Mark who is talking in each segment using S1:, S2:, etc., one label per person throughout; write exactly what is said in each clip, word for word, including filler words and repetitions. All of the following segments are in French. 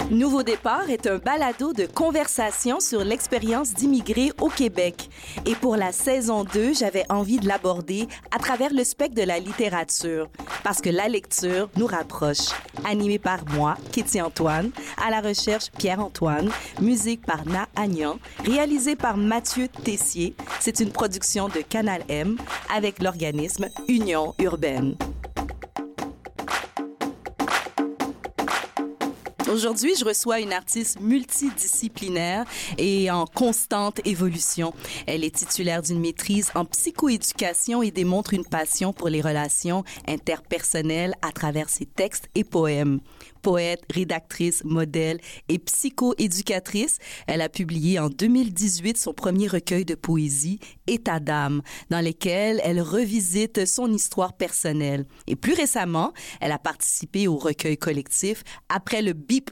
S1: Nouveau départ est un balado de conversation sur l'expérience d'immigrer au Québec. Et pour la saison deux, j'avais envie de l'aborder à travers le spectre de la littérature, parce que la lecture nous rapproche. Animé par moi, Kitty Antoine, à la recherche Pierre-Antoine, musique par Na Agnan, réalisé par Mathieu Tessier. C'est une production de Canal M avec l'organisme Union Urbaine. Aujourd'hui, je reçois une artiste multidisciplinaire et en constante évolution. Elle est titulaire d'une maîtrise en psychoéducation et démontre une passion pour les relations interpersonnelles à travers ses textes et poèmes. Poète, rédactrice, modèle et psychoéducatrice, elle a publié en deux mille dix-huit son premier recueil de poésie, État d'âme, dans lequel elle revisite son histoire personnelle. Et plus récemment, elle a participé au recueil collectif Après le bip,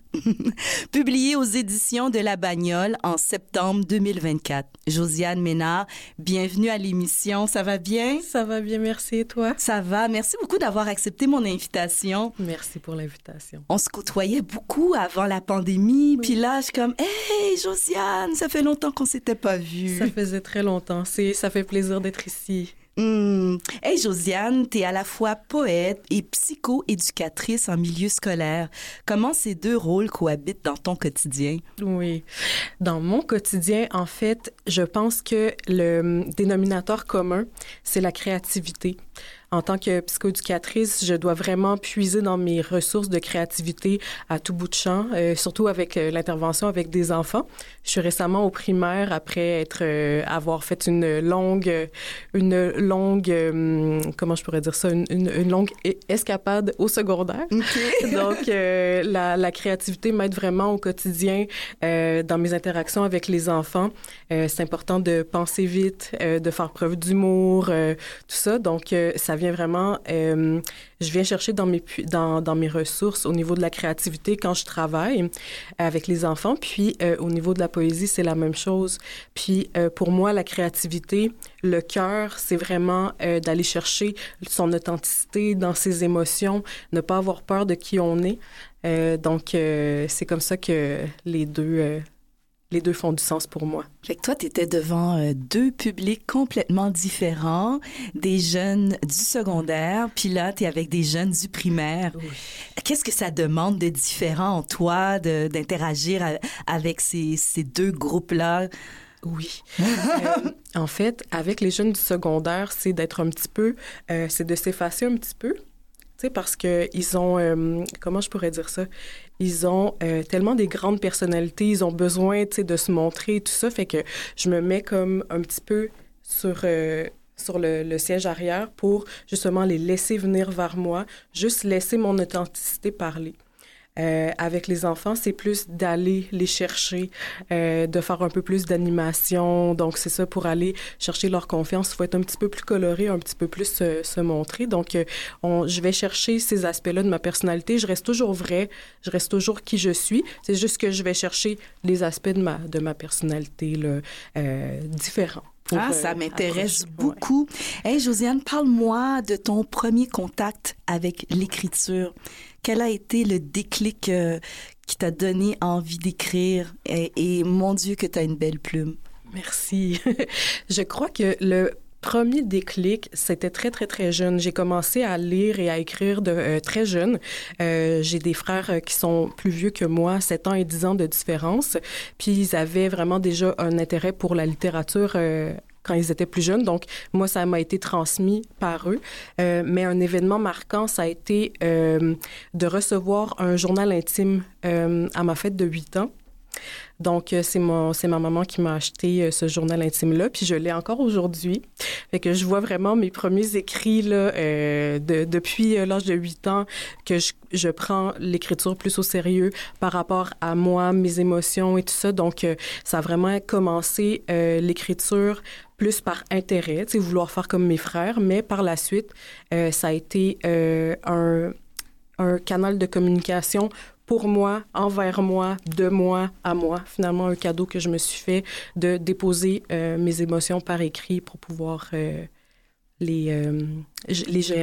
S1: publié aux éditions de La Bagnole en septembre deux mille vingt-quatre. Josiane Ménard, bienvenue à l'émission. Ça va bien?
S2: Ça va bien, merci. Et toi?
S1: Ça va. Merci beaucoup d'avoir accepté mon invitation.
S2: Merci pour l'invitation.
S1: On se côtoyait beaucoup avant la pandémie, oui. Puis là, je suis comme « Hey, Josiane, ça fait longtemps qu'on s'était pas vus. »
S2: Ça faisait très longtemps. C'est, ça fait plaisir d'être ici.
S1: Mmh. Hey, Josiane, t'es à la fois poète et psychoéducatrice en milieu scolaire. Comment ces deux rôles cohabitent dans ton quotidien?
S2: Oui. Dans mon quotidien, en fait, je pense que le dénominateur commun, c'est la créativité. En tant que psychoéducatrice, je dois vraiment puiser dans mes ressources de créativité à tout bout de champ, euh, surtout avec euh, l'intervention avec des enfants. Je suis récemment au primaire après être euh, avoir fait une longue, une longue, euh, comment je pourrais dire ça, une, une, une longue escapade au secondaire. Okay. Donc, euh, la, la créativité m'aide vraiment au quotidien euh, dans mes interactions avec les enfants. Euh, c'est important de penser vite, euh, de faire preuve d'humour, euh, tout ça. Donc, euh, ça vient vraiment, euh, je viens chercher dans mes, dans, dans mes ressources au niveau de la créativité quand je travaille avec les enfants. Puis, euh, au niveau de la poésie, c'est la même chose. Puis, euh, pour moi, la créativité, le cœur, c'est vraiment euh, d'aller chercher son authenticité dans ses émotions, ne pas avoir peur de qui on est. Euh, donc, euh, c'est comme ça que les deux... Euh, Les deux font du sens pour moi.
S1: Fait que toi, tu étais devant euh, deux publics complètement différents, des jeunes du secondaire, puis là, tu es avec des jeunes du primaire. Oui. Qu'est-ce que ça demande de différent en toi, de, d'interagir a, avec ces, ces deux groupes-là?
S2: Oui. euh, en fait, avec les jeunes du secondaire, c'est d'être un petit peu, euh, c'est de s'effacer un petit peu. Parce qu'ils ont, euh, comment je pourrais dire ça, ils ont euh, tellement des grandes personnalités, ils ont besoin, tu sais, de se montrer et tout ça, fait que je me mets comme un petit peu sur, euh, sur le, le siège arrière pour justement les laisser venir vers moi, juste laisser mon authenticité parler. Euh, avec les enfants, c'est plus d'aller les chercher, euh, de faire un peu plus d'animation. Donc, c'est ça, pour aller chercher leur confiance. Il faut être un petit peu plus coloré, un petit peu plus se, se montrer. Donc, euh, on, je vais chercher ces aspects-là de ma personnalité. Je reste toujours vraie, je reste toujours qui je suis. C'est juste que je vais chercher les aspects de ma, de ma personnalité là, euh, différents.
S1: Pour, ah, ça euh, m'intéresse approcher. Beaucoup. Ouais. Hey, Josiane, parle-moi de ton premier contact avec l'écriture. Quel a été le déclic euh, qui t'a donné envie d'écrire? Et, et mon Dieu, que tu as une belle plume.
S2: Merci. Je crois que le premier déclic, c'était très, très, très jeune. J'ai commencé à lire et à écrire de euh, très jeune. Euh, j'ai des frères euh, qui sont plus vieux que moi, sept ans et dix ans de différence. Puis ils avaient vraiment déjà un intérêt pour la littérature euh, quand ils étaient plus jeunes. Donc, moi, ça m'a été transmis par eux. Euh, mais un événement marquant, ça a été euh, de recevoir un journal intime euh, à ma fête de huit ans. Donc, c'est, mon, c'est ma maman qui m'a acheté ce journal intime-là, puis je l'ai encore aujourd'hui. Fait que je vois vraiment mes premiers écrits là, euh, de, depuis l'âge de huit ans, que je, je prends l'écriture plus au sérieux par rapport à moi, mes émotions et tout ça. Donc, euh, ça a vraiment commencé euh, l'écriture plus par intérêt, tu sais, vouloir faire comme mes frères, mais par la suite, euh, ça a été euh, un, un canal de communication pour moi, envers moi, de moi à moi. Finalement, un cadeau que je me suis fait de déposer euh, mes émotions par écrit pour pouvoir euh, les, euh, les gérer.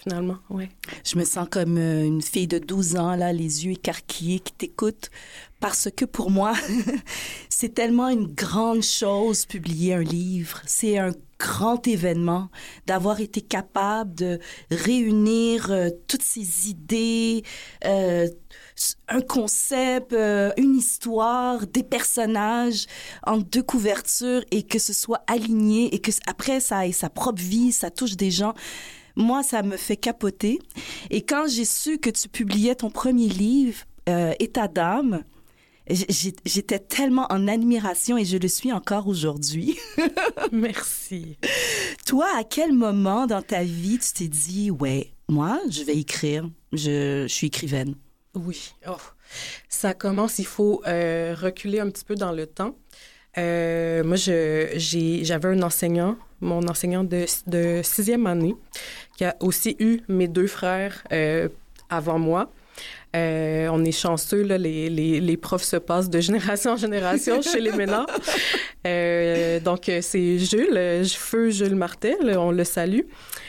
S2: finalement, oui.
S1: Je me sens comme euh, une fille de douze ans, là, les yeux écarquillés, qui t'écoute, parce que pour moi, c'est tellement une grande chose, publier un livre. C'est un grand événement d'avoir été capable de réunir euh, toutes ces idées, euh, un concept, euh, une histoire, des personnages en deux couvertures et que ce soit aligné et que après ça ait sa propre vie, ça touche des gens. Moi, ça me fait capoter. Et quand j'ai su que tu publiais ton premier livre, euh, État d'âme, j'étais tellement en admiration et je le suis encore aujourd'hui.
S2: Merci.
S1: Toi, à quel moment dans ta vie tu t'es dit, ouais, moi, je vais écrire, je, je suis écrivaine?
S2: Oui. Oh. Ça commence, il faut euh, reculer un petit peu dans le temps. Euh, moi, je, j'ai, j'avais un enseignant, mon enseignant de, de sixième année, qui a aussi eu mes deux frères euh, avant moi. Euh, on est chanceux, là, les, les, les profs se passent de génération en génération chez les Ménards. Euh, donc, c'est Jules, feu Jules Martel, on le salue,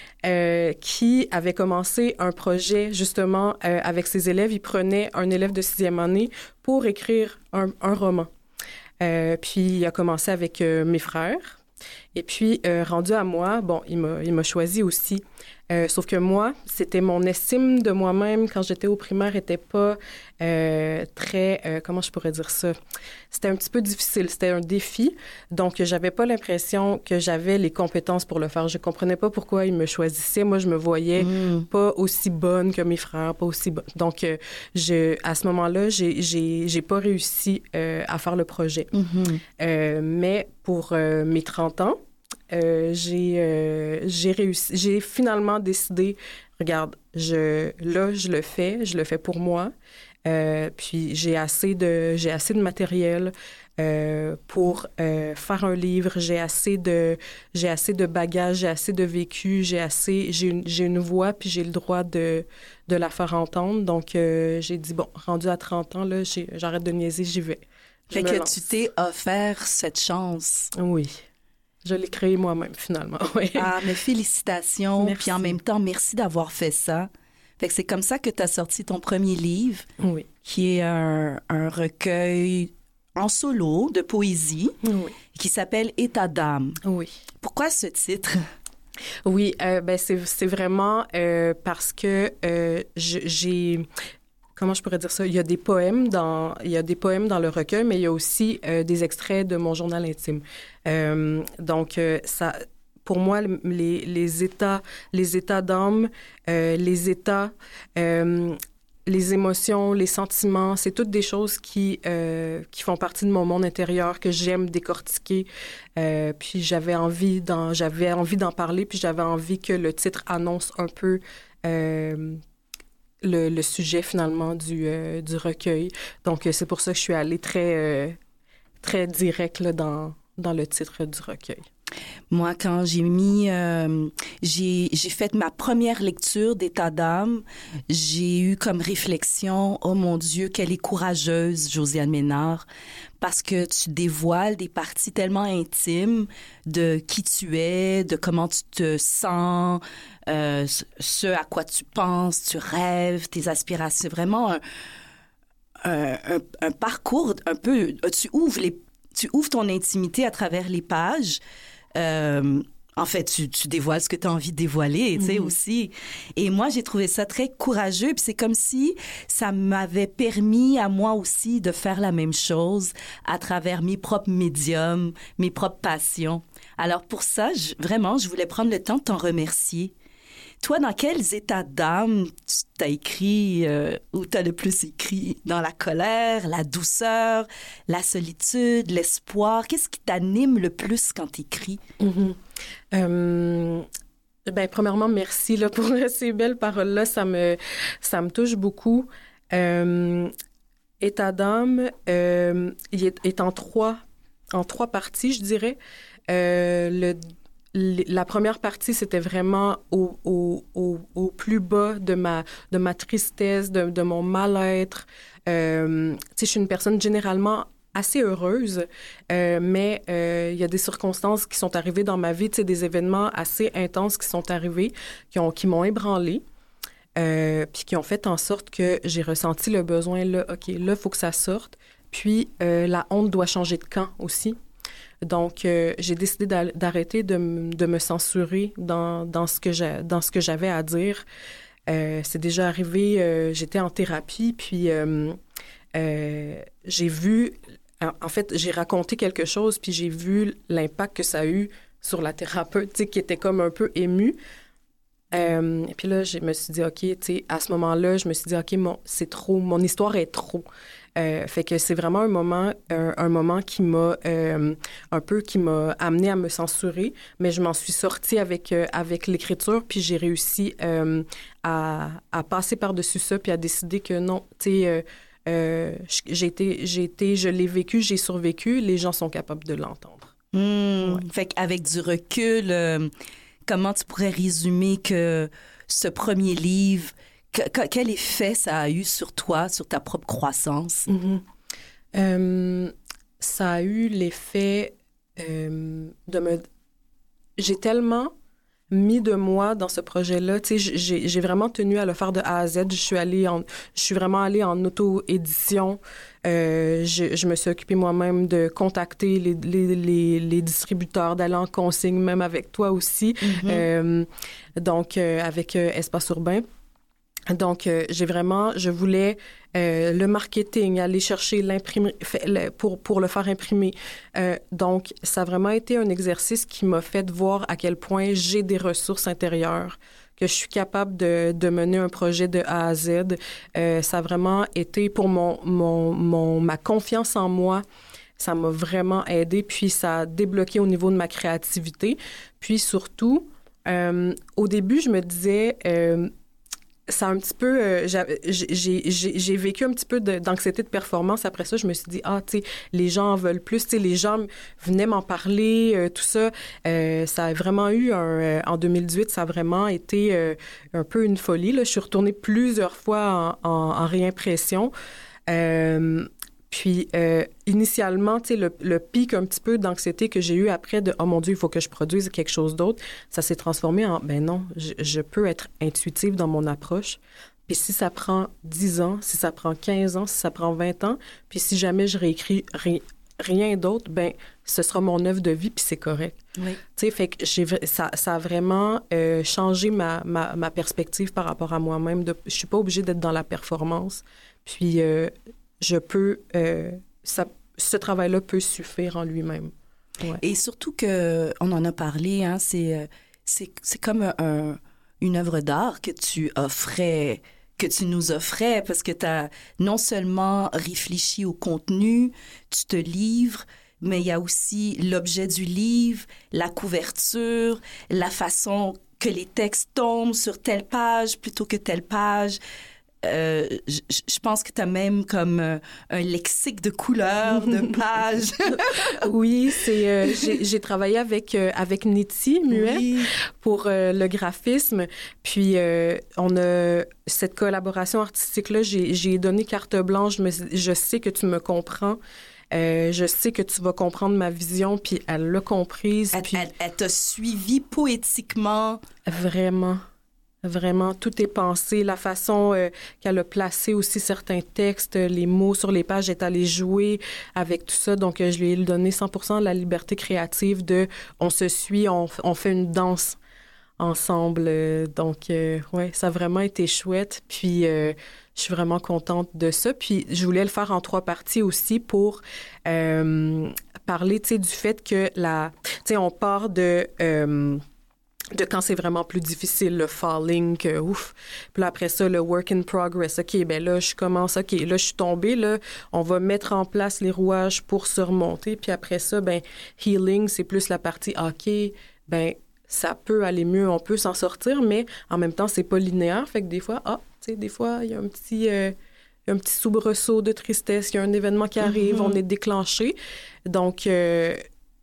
S2: euh, qui avait commencé un projet, justement, euh, avec ses élèves. Il prenait un élève de sixième année pour écrire un, un roman. Euh, puis, il a commencé avec euh, mes frères. Et puis, euh, rendu à moi, bon, il m'a, il m'a choisi aussi. Euh, sauf que moi, c'était mon estime de moi-même quand j'étais au primaire était pas euh, très, euh, comment je pourrais dire ça? C'était un petit peu difficile, c'était un défi. Donc, j'avais pas l'impression que j'avais les compétences pour le faire. Je comprenais pas pourquoi ils me choisissaient. Moi, je me voyais mmh. pas aussi bonne que mes frères, pas aussi bonne. Donc, euh, je, à ce moment-là, j'ai, j'ai, j'ai pas réussi euh, à faire le projet. Mmh. Euh, mais pour euh, mes trente ans, Euh, j'ai, euh, j'ai réussi, j'ai finalement décidé, regarde, je, là, je le fais, je le fais pour moi. Euh, puis j'ai assez de, j'ai assez de matériel euh, pour euh, faire un livre. J'ai assez de, j'ai assez de bagages, j'ai assez de vécu, j'ai assez, j'ai une, j'ai une voix, puis j'ai le droit de, de la faire entendre. Donc euh, j'ai dit bon, rendu à trente ans là, j'ai, j'arrête de niaiser, j'y vais. Je
S1: fait que lance. Tu t'es offert cette chance.
S2: Oui. Je l'ai créé moi-même, finalement. Oui.
S1: Ah, mais félicitations.
S2: Merci.
S1: Puis en même temps, merci d'avoir fait ça. Fait que c'est comme ça que tu as sorti ton premier livre,
S2: oui.
S1: qui est un, un recueil en solo de poésie,
S2: oui.
S1: qui s'appelle État d'âme.
S2: Oui.
S1: Pourquoi ce titre?
S2: Oui, euh, ben c'est, c'est vraiment euh, parce que euh, j'ai... Comment je pourrais dire ça? Il y a des poèmes dans, il y a des poèmes dans le recueil, mais il y a aussi euh, des extraits de mon journal intime. Euh, donc, euh, ça, pour moi, les, les états, les états d'âme, euh, les états, euh, les émotions, les sentiments, c'est toutes des choses qui, euh, qui font partie de mon monde intérieur que j'aime décortiquer. Euh, puis j'avais envie d'en, j'avais envie d'en parler, puis j'avais envie que le titre annonce un peu euh, Le, le sujet, finalement, du, euh, du recueil. Donc, c'est pour ça que je suis allée très, euh, très direct là, dans, dans le titre du recueil.
S1: Moi, quand j'ai mis... Euh, j'ai, j'ai fait ma première lecture d'État d'âme, j'ai eu comme réflexion, oh mon Dieu, qu'elle est courageuse, Josiane Ménard, parce que tu dévoiles des parties tellement intimes de qui tu es, de comment tu te sens, euh, ce à quoi tu penses, tu rêves, tes aspirations. C'est vraiment un, un, un, un parcours un peu... Tu ouvres, les, tu ouvres ton intimité à travers les pages. Euh, en fait, tu, tu dévoiles ce que tu as envie de dévoiler, tu sais, mmh. aussi. Et moi, j'ai trouvé ça très courageux. Puis c'est comme si ça m'avait permis à moi aussi de faire la même chose à travers mes propres médiums, mes propres passions. Alors pour ça, je, vraiment, je voulais prendre le temps de t'en remercier. Toi, dans quels états d'âme tu t'as écrit, euh, ou t'as le plus écrit? Dans la colère, la douceur, la solitude, l'espoir? Qu'est-ce qui t'anime le plus quand t'écris?
S2: Mm-hmm. Euh, ben, premièrement, merci là, pour ces belles paroles-là. Ça me, ça me touche beaucoup. Euh, état d'âme, euh, il est, est en trois, en trois parties, je dirais. Euh, le La première partie, c'était vraiment au, au, au, au plus bas de ma, de ma tristesse, de, de mon mal-être. Euh, tu sais, je suis une personne généralement assez heureuse, euh, mais euh, il y a des circonstances qui sont arrivées dans ma vie, tu sais, des événements assez intenses qui sont arrivés, qui ont, qui m'ont ébranlée, euh, puis qui ont fait en sorte que j'ai ressenti le besoin, là, OK, là, il faut que ça sorte. Puis, euh, la honte doit changer de camp aussi. Donc, euh, j'ai décidé d'arrêter de, m- de me censurer dans, dans ce que j'ai, dans ce que j'avais à dire. Euh, c'est déjà arrivé, euh, j'étais en thérapie, puis euh, euh, j'ai vu, en, en fait, j'ai raconté quelque chose, puis j'ai vu l'impact que ça a eu sur la thérapeute, tu sais, qui était comme un peu émue. Euh, et puis là, je me suis dit, OK, tu sais, à ce moment-là, je me suis dit, OK, mon, c'est trop, mon histoire est trop. Euh, fait que c'est vraiment un moment, un, un moment qui m'a euh, un peu qui m'a amené à me censurer, mais je m'en suis sortie avec euh, avec l'écriture, puis j'ai réussi euh, à, à passer par-dessus ça, puis à décider que non, tu sais, euh, euh, j'ai été, j'ai été, je l'ai vécu, j'ai survécu, les gens sont capables de l'entendre.
S1: Mmh.
S2: Ouais.
S1: Fait qu'avec du recul, euh, comment tu pourrais résumer que ce premier livre, que, que, quel effet ça a eu sur toi, sur ta propre croissance?
S2: Mm-hmm. Euh, ça a eu l'effet euh, de me... J'ai tellement mis de moi dans ce projet-là. Tu sais, j'ai, j'ai vraiment tenu à le faire de A à Z. Je suis allée en... Je suis vraiment allée en auto-édition. Euh, je, je me suis occupée moi-même de contacter les, les, les, les distributeurs, d'aller en consigne, même avec toi aussi. Mm-hmm. Euh, donc, euh, avec euh, Espace Urbain. Donc, euh, j'ai vraiment, je voulais euh, le marketing, aller chercher l'imprimerie pour, pour le faire imprimer. Euh, donc, ça a vraiment été un exercice qui m'a fait voir à quel point j'ai des ressources intérieures, que je suis capable de, de mener un projet de A à Z. Euh, ça a vraiment été pour mon, mon, mon, ma confiance en moi. Ça m'a vraiment aidé, puis ça a débloqué au niveau de ma créativité. Puis surtout, euh, au début, je me disais... Euh, ça a un petit peu... Euh, j'ai, j'ai, j'ai vécu un petit peu de, d'anxiété de performance. Après ça, je me suis dit, ah, tu sais, les gens en veulent plus. Tu sais, les gens venaient m'en parler, euh, tout ça. Euh, ça a vraiment eu un... Euh, en deux mille dix-huit, ça a vraiment été euh, un peu une folie, là. Je suis retournée plusieurs fois en, en, en réimpression. Euh, Puis, euh, initialement, tu sais, le, le pic un petit peu d'anxiété que j'ai eu après de « Oh mon Dieu, il faut que je produise quelque chose d'autre », ça s'est transformé en « Ben non, je, je peux être intuitive dans mon approche. Puis si ça prend dix ans, si ça prend quinze ans, si ça prend vingt ans, puis si jamais je réécris ri, rien d'autre, ben ce sera mon œuvre de vie, puis c'est correct.
S1: Oui. »
S2: Tu sais, fait que j'ai, ça, ça a vraiment euh, changé ma, ma, ma perspective par rapport à moi-même. De, je suis pas obligée d'être dans la performance. Puis... Euh, je peux, euh, ça, ce travail-là peut suffire en lui-même. Ouais.
S1: Et surtout que, on en a parlé, hein, c'est, c'est, c'est comme un, une œuvre d'art que tu offrais, que tu nous offrais, parce que tu as non seulement réfléchi au contenu, tu te livres, mais il y a aussi l'objet du livre, la couverture, la façon que les textes tombent sur telle page plutôt que telle page. Euh, je, je pense que tu as même comme euh, un lexique de couleurs, de pages.
S2: Oui, c'est euh, j'ai, j'ai travaillé avec euh, avec Niti Muet oui. pour euh, le graphisme. Puis euh, on a cette collaboration artistique là, j'ai j'ai donné carte blanche. Je, me, je sais que tu me comprends. Euh, je sais que tu vas comprendre ma vision, puis elle l'a comprise.
S1: Elle,
S2: puis...
S1: elle, elle t'a suivi poétiquement.
S2: Vraiment. Vraiment, tout est pensé. La façon euh, qu'elle a placé aussi certains textes, les mots sur les pages, est allée jouer avec tout ça. Donc, euh, je lui ai donné cent pour cent la liberté créative de on se suit, on, on fait une danse ensemble. Donc, euh, ouais, ça a vraiment été chouette. Puis, euh, je suis vraiment contente de ça. Puis, je voulais le faire en trois parties aussi pour euh, parler, tu sais, du fait que la... Tu sais, on part de... Euh, de quand c'est vraiment plus difficile, le falling, que ouf. Puis là, après ça, le work in progress. OK, ben là, je commence, OK, là, je suis tombée, là, on va mettre en place les rouages pour se remonter. Puis après ça, ben healing, c'est plus la partie, OK, ben ça peut aller mieux, on peut s'en sortir, mais en même temps, c'est pas linéaire. Fait que des fois, ah, tu sais, des fois, il y a un petit... Euh, il y a un petit soubresaut de tristesse, il y a un événement qui arrive, mm-hmm. on est déclenché. Donc, euh,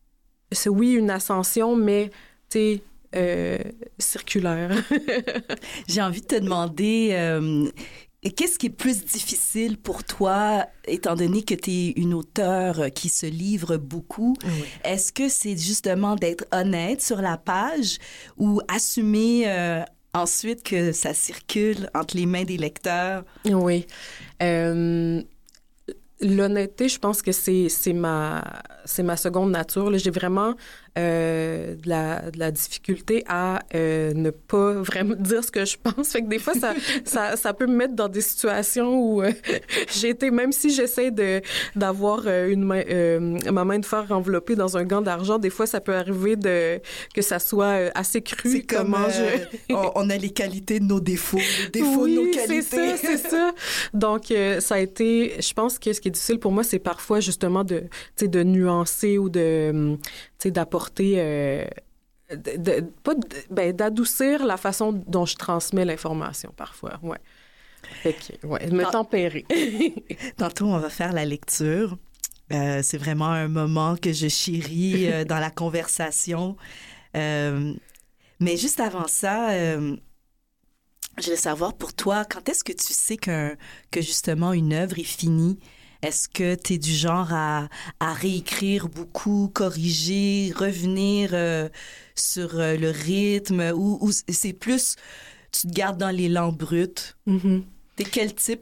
S2: c'est oui, une ascension, mais, tu sais, Euh, circulaire.
S1: J'ai envie de te demander, euh, Et qu'est-ce qui est plus difficile pour toi, étant donné que tu es une auteure qui se livre beaucoup? Oui. Est-ce que c'est justement d'être honnête sur la page ou assumer euh, ensuite que ça circule entre les mains des lecteurs?
S2: Oui. Euh, l'honnêteté, je pense que c'est, c'est, ma, c'est ma seconde nature. Là, j'ai vraiment euh, de, la, de la difficulté à euh, ne pas vraiment dire ce que je pense. Fait que des fois, ça, ça, ça peut me mettre dans des situations où euh, j'ai été, même si j'essaie de, d'avoir une main, euh, ma main de fer enveloppée dans un gant d'argent, des fois, ça peut arriver de, que ça soit assez cru.
S1: C'est comme,
S2: comment
S1: euh,
S2: je...
S1: on, on a les qualités de nos défauts, les défauts
S2: oui,
S1: de nos qualités.
S2: c'est ça, c'est ça. Donc, euh, ça a été, je pense que ce qui est difficile pour moi, c'est parfois justement de, tu sais, de nuancer ou de, tu sais, d'apporter, euh, de, de, pas de, ben, d'adoucir la façon dont je transmets l'information parfois, ouais. Fait que, ouais, me Tant... tempérer.
S1: Tantôt, on va faire la lecture. Euh, c'est vraiment un moment que je chéris euh, dans la conversation. Euh, mais juste avant ça, euh, je voulais savoir pour toi, quand est-ce que tu sais qu'un, que justement une œuvre est finie? Est-ce que tu es du genre à, à réécrire beaucoup, corriger, revenir euh, sur euh, le rythme ou, ou c'est plus, tu te gardes dans l'élan brut?
S2: Mm-hmm.
S1: T'es quel type?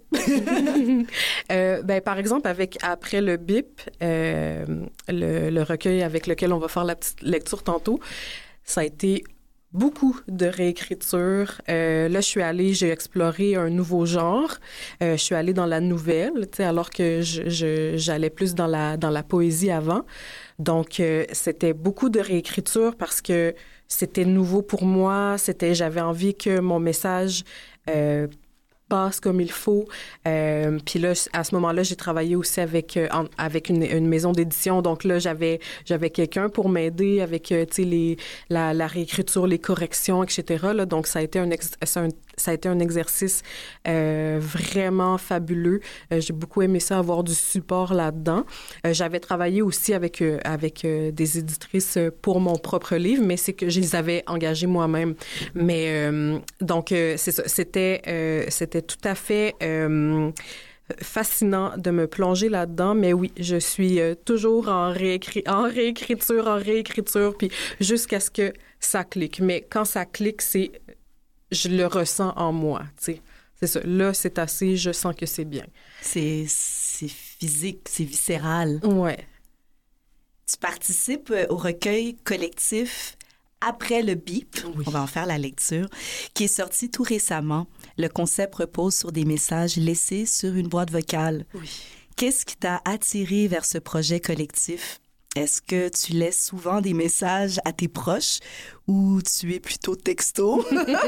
S2: euh, ben, par exemple, avec Après le bip, euh, le, le recueil avec lequel on va faire la petite lecture tantôt, ça a été beaucoup de réécriture. Euh, là, je suis allée, j'ai exploré un nouveau genre. Euh, je suis allée dans la nouvelle, tu sais, alors que je, je, j'allais plus dans la, dans la poésie avant. Donc, euh, c'était beaucoup de réécriture parce que c'était nouveau pour moi. C'était, j'avais envie que mon message euh, passe comme il faut. Euh, puis là, à ce moment-là, j'ai travaillé aussi avec euh, en, avec une, une maison d'édition. Donc là, j'avais j'avais quelqu'un pour m'aider avec euh, tu sais les la, la réécriture, les corrections, et cetera. Là, donc ça a été un, ex, un ça a été un exercice euh, vraiment fabuleux. Euh, j'ai beaucoup aimé ça, avoir du support là-dedans. Euh, j'avais travaillé aussi avec euh, avec euh, des éditrices pour mon propre livre, mais c'est que je les avais engagées moi-même. Mais euh, donc euh, c'est ça, c'était euh, c'était tout à fait euh, fascinant de me plonger là-dedans, mais oui, je suis euh, toujours en, réécri- en réécriture, en réécriture, puis jusqu'à ce que ça clique. Mais quand ça clique, c'est je le ressens en moi, tu sais. C'est ça. Là, c'est assez, je sens que c'est bien.
S1: C'est, c'est physique, c'est viscéral.
S2: Ouais.
S1: Tu participes au recueil collectif Après le bip, oui. On va en faire la lecture, qui est sorti tout récemment. Le concept repose sur des messages laissés sur une boîte vocale.
S2: Oui.
S1: Qu'est-ce qui t'a attiré vers ce projet collectif? Est-ce que tu laisses souvent des messages à tes proches ou tu es plutôt texto?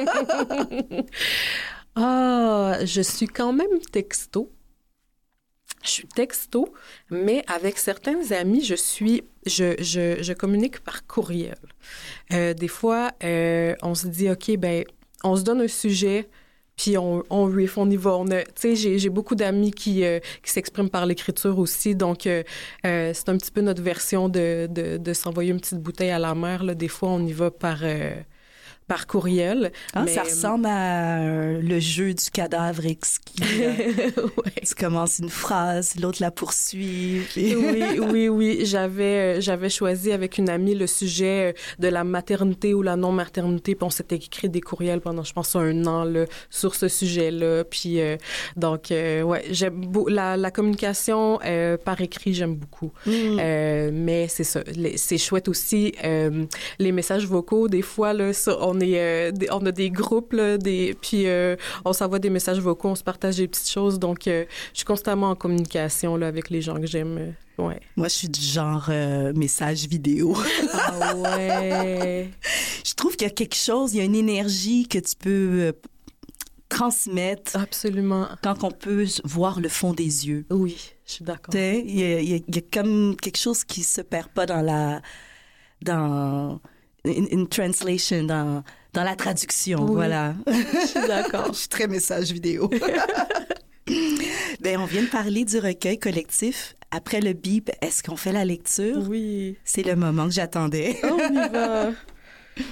S2: Ah, je suis quand même texto. Je suis texto, mais avec certains amis, je suis, je, je, je communique par courriel. Euh, des fois, euh, on se dit, OK, ben, on se donne un sujet, puis on, on riff, on y va. On a, tu sais, j'ai, j'ai beaucoup d'amis qui, euh, qui s'expriment par l'écriture aussi, donc euh, euh, c'est un petit peu notre version de, de, de s'envoyer une petite bouteille à la mer. Là. Des fois, on y va par... Euh, par courriel.
S1: Ah,
S2: mais...
S1: Ça ressemble à euh, le jeu du cadavre exquis. Ouais. Tu commences une phrase, l'autre la poursuit. Puis...
S2: oui, oui, oui. J'avais, euh, j'avais choisi avec une amie le sujet de la maternité ou la non-maternité, puis on s'était écrit des courriels pendant, je pense, un an là, sur ce sujet-là. Puis, euh, donc, euh, ouais, j'aime beau... la, la communication euh, par écrit, j'aime beaucoup. Mm. Euh, mais c'est ça. Les, c'est chouette aussi. Euh, les messages vocaux, des fois, là, ça, on est, euh, des, on a des groupes, là, des, puis euh, on s'envoie des messages vocaux, on se partage des petites choses. Donc, euh, je suis constamment en communication là, avec les gens que j'aime. Euh, ouais.
S1: Moi, je suis du genre euh, message vidéo.
S2: Ah ouais!
S1: Je trouve qu'il y a quelque chose, il y a une énergie que tu peux euh, transmettre.
S2: Absolument.
S1: Quand on peut voir le fond des yeux.
S2: Oui, je suis d'accord.
S1: Tu sais, il y a, il y a, il y a comme quelque chose qui se perd pas dans la... dans... Une, une translation, dans, dans la traduction, oui. Voilà.
S2: Je suis d'accord.
S1: Je suis très message vidéo. Bien, on vient de parler du recueil collectif. Après le bip, est-ce qu'on fait la lecture?
S2: Oui.
S1: C'est le moment que j'attendais.
S2: On y va.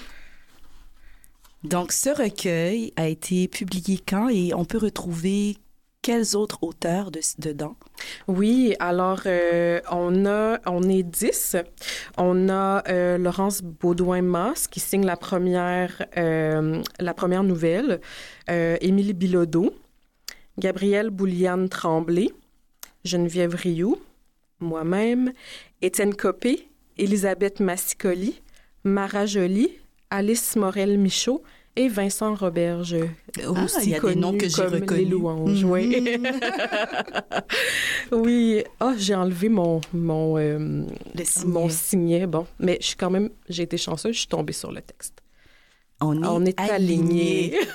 S1: Donc, ce recueil a été publié quand et on peut retrouver quels autres auteurs de, dedans?
S2: Oui, alors euh, on a, on est dix. On a euh, Laurence Baudouin-Masse qui signe la première, euh, la première nouvelle, euh, Émilie Bilodeau, Gabrielle Bouliane-Tremblay, Geneviève Rioux, moi-même, Étienne Copé, Elisabeth Massicoli, Mara Joly, Alice Morel-Michaud et Vincent Roberge, aussi
S1: ah, il y a
S2: connu
S1: des noms que j'ai
S2: comme
S1: reconnus.
S2: Les Louanges.
S1: Mm-hmm.
S2: Oui, oui. Ah, j'ai enlevé mon mon euh,
S1: le signet.
S2: mon signet. Bon, mais je suis quand même, j'ai été chanceuse, je suis tombée sur le texte.
S1: On est,
S2: On est alignés.
S1: alignés.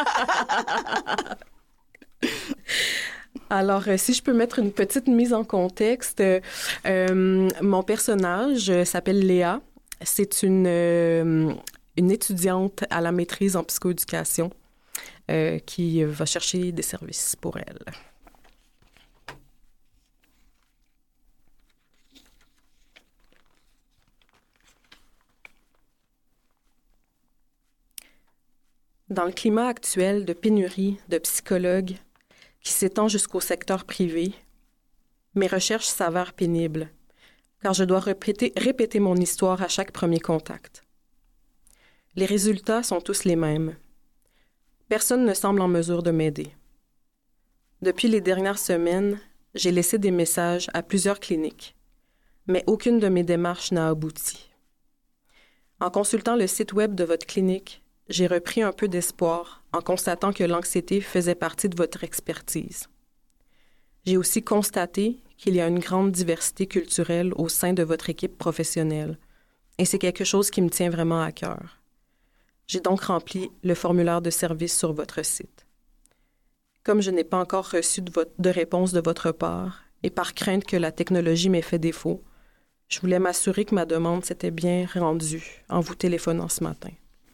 S2: Alors, euh, si je peux mettre une petite mise en contexte, euh, euh, mon personnage euh, s'appelle Léa. C'est une, euh, une étudiante à la maîtrise en psychoéducation euh, qui va chercher des services pour elle. Dans le climat actuel de pénurie de psychologues qui s'étend jusqu'au secteur privé, mes recherches s'avèrent pénibles, car je dois répéter, répéter mon histoire à chaque premier contact. Les résultats sont tous les mêmes. Personne ne semble en mesure de m'aider. Depuis les dernières semaines, j'ai laissé des messages à plusieurs cliniques, mais aucune de mes démarches n'a abouti. En consultant le site web de votre clinique, j'ai repris un peu d'espoir en constatant que l'anxiété faisait partie de votre expertise. J'ai aussi constaté qu'il y a une grande diversité culturelle au sein de votre équipe professionnelle, et c'est quelque chose qui me tient vraiment à cœur. J'ai donc rempli le formulaire de service sur votre site. Comme je n'ai pas encore reçu de, votre, de réponse de votre part, et par crainte que la technologie m'ait fait défaut, je voulais m'assurer que ma demande s'était bien rendue en vous téléphonant ce matin.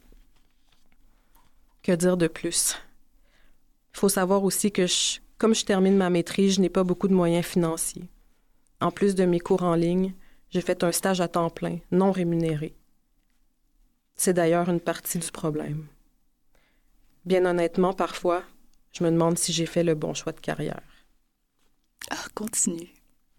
S2: Que dire de plus? Il faut savoir aussi que, je, comme je termine ma maîtrise, je n'ai pas beaucoup de moyens financiers. En plus de mes cours en ligne, j'ai fait un stage à temps plein, non rémunéré. C'est d'ailleurs une partie du problème. Bien honnêtement, parfois, je me demande si j'ai fait le bon choix de carrière.
S1: Ah, continue.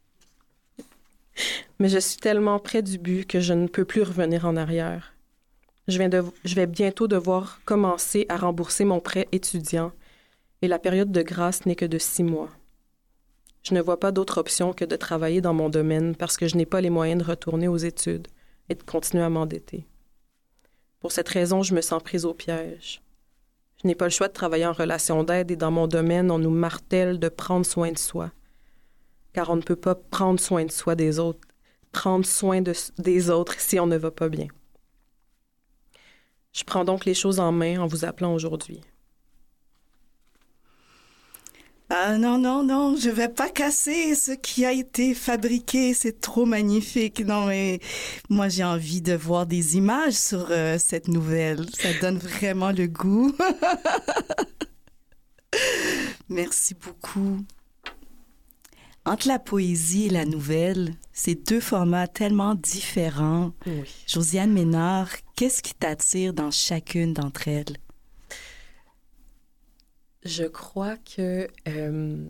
S2: Mais je suis tellement près du but que je ne peux plus revenir en arrière. Je, viens de, je vais bientôt devoir commencer à rembourser mon prêt étudiant et la période de grâce n'est que de six mois. Je ne vois pas d'autre option que de travailler dans mon domaine parce que je n'ai pas les moyens de retourner aux études et de continuer à m'endetter. Pour cette raison, je me sens prise au piège. Je n'ai pas le choix de travailler en relation d'aide et dans mon domaine, on nous martèle de prendre soin de soi. Car on ne peut pas prendre soin de soi des autres, prendre soin de, des autres si on ne va pas bien. Je prends donc les choses en main en vous appelant aujourd'hui.
S1: Ah non, non, non, je vais pas casser ce qui a été fabriqué, c'est trop magnifique. Non, mais moi, j'ai envie de voir des images sur euh, cette nouvelle. Ça donne vraiment le goût. Merci beaucoup. Entre la poésie et la nouvelle, c'est deux formats tellement différents.
S2: Oui.
S1: Josiane Ménard, qu'est-ce qui t'attire dans chacune d'entre elles?
S2: Je crois que euh,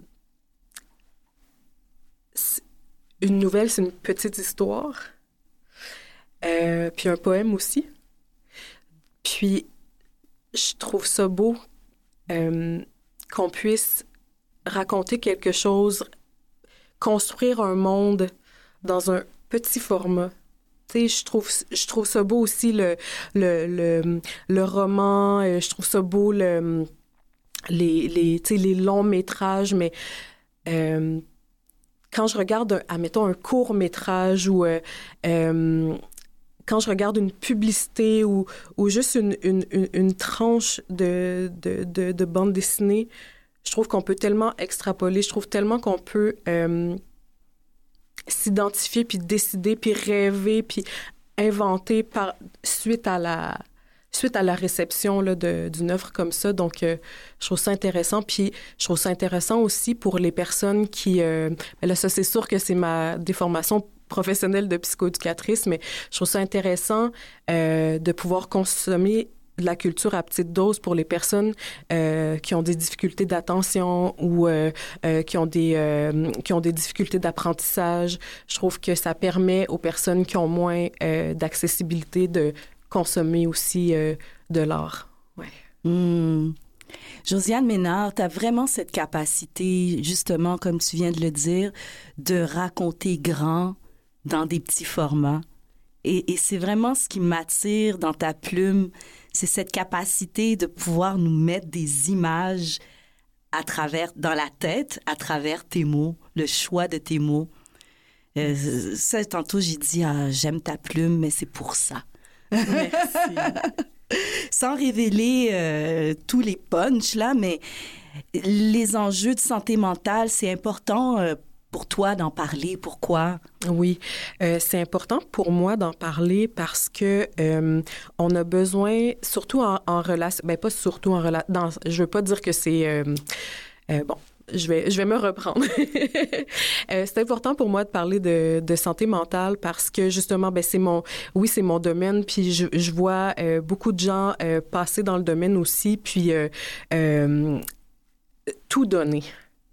S2: une nouvelle, c'est une petite histoire, euh, puis un poème aussi. Puis, je trouve ça beau euh, qu'on puisse raconter quelque chose, construire un monde dans un petit format. Tu sais, je trouve, je trouve ça beau aussi, le, le, le, le roman, euh, je trouve ça beau, le... les, les, les longs métrages, mais euh, quand je regarde, un, admettons, un court métrage ou euh, euh, quand je regarde une publicité ou, ou juste une, une, une, une tranche de, de, de, de bande dessinée, je trouve qu'on peut tellement extrapoler, je trouve tellement qu'on peut euh, s'identifier, puis décider, puis rêver, puis inventer par, suite à la... suite à la réception là, de, d'une œuvre comme ça. Donc, euh, je trouve ça intéressant. Puis, je trouve ça intéressant aussi pour les personnes qui... Euh, là, ça, c'est sûr que c'est ma déformation professionnelle de psychoéducatrice, mais je trouve ça intéressant euh, de pouvoir consommer de la culture à petite dose pour les personnes euh, qui ont des difficultés d'attention ou euh, euh, qui ont des euh, qui ont des difficultés d'apprentissage. Je trouve que ça permet aux personnes qui ont moins euh, d'accessibilité de consommer aussi euh, de l'art. Ouais.
S1: Mmh. Josiane Ménard, tu as vraiment cette capacité, justement, comme tu viens de le dire, de raconter grand dans des petits formats. Et, et c'est vraiment ce qui m'attire dans ta plume, c'est cette capacité de pouvoir nous mettre des images à travers, dans la tête, à travers tes mots, le choix de tes mots. Euh, ça, tantôt, j'ai dit, ah, j'aime ta plume, mais c'est pour ça.
S2: Merci.
S1: Sans révéler euh, tous les punchs, là, mais les enjeux de santé mentale, c'est important euh, pour toi d'en parler. Pourquoi?
S2: Oui, euh, c'est important pour moi d'en parler parce que euh, on a besoin, surtout en, en relation, ben pas surtout en relation, je veux pas dire que c'est, euh, euh, bon, je vais, je vais me reprendre. euh, c'est important pour moi de parler de, de santé mentale parce que justement, ben c'est mon, oui, c'est mon domaine, puis je, je vois euh, beaucoup de gens euh, passer dans le domaine aussi, puis euh, euh, tout donner.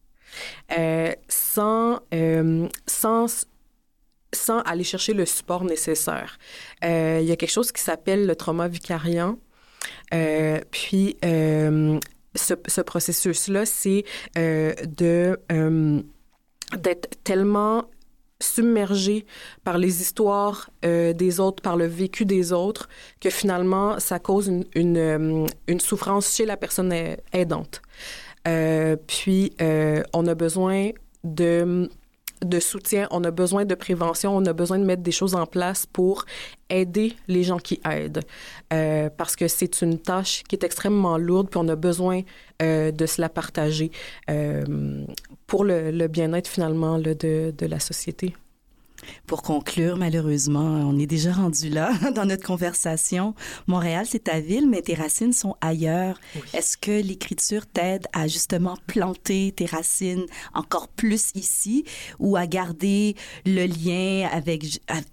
S2: Euh, sans, euh, sans, sans aller chercher le support nécessaire. Euh, il y a quelque chose qui s'appelle le trauma vicariant. Euh, puis, euh, ce, ce processus-là, c'est euh, de, euh, d'être tellement submergé par les histoires euh, des autres, par le vécu des autres, que finalement, ça cause une, une, une souffrance chez la personne aidante. Euh, puis, euh, on a besoin de, de soutien, on a besoin de prévention, on a besoin de mettre des choses en place pour aider les gens qui aident. Euh, parce que c'est une tâche qui est extrêmement lourde, puis on a besoin euh, de se la partager euh, pour le, le bien-être, finalement, là, de, de la société.
S1: Pour conclure, malheureusement, on est déjà rendu là dans notre conversation. Montréal, c'est ta ville, mais tes racines sont ailleurs. Oui. Est-ce que l'écriture t'aide à justement planter tes racines encore plus ici ou à garder le lien avec,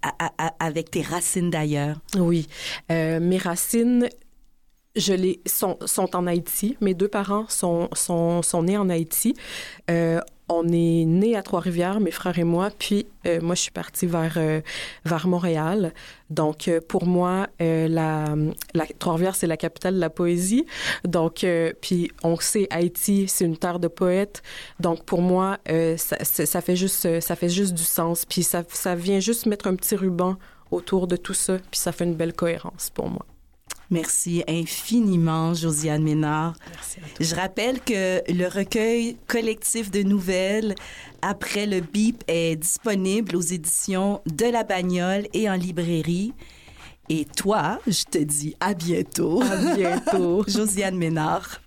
S1: avec tes racines d'ailleurs?
S2: Oui. Euh, mes racines... Je les, sont, sont en Haïti. Mes deux parents sont, sont, sont nés en Haïti. Euh, on est nés à Trois-Rivières, mes frères et moi, puis euh, moi, je suis partie vers, euh, vers Montréal. Donc, euh, pour moi, euh, la, la Trois-Rivières, c'est la capitale de la poésie. Donc, euh, puis on sait, Haïti, c'est une terre de poètes. Donc, pour moi, euh, ça, ça, fait juste, ça fait juste du sens. Puis ça, ça vient juste mettre un petit ruban autour de tout ça, puis ça fait une belle cohérence pour moi.
S1: Merci infiniment, Josiane Ménard.
S2: Merci à toi.
S1: Je rappelle que le recueil collectif de nouvelles Après le bip est disponible aux éditions de La Bagnole et en librairie. Et toi, je te dis à bientôt.
S2: À bientôt.
S1: Josiane Ménard.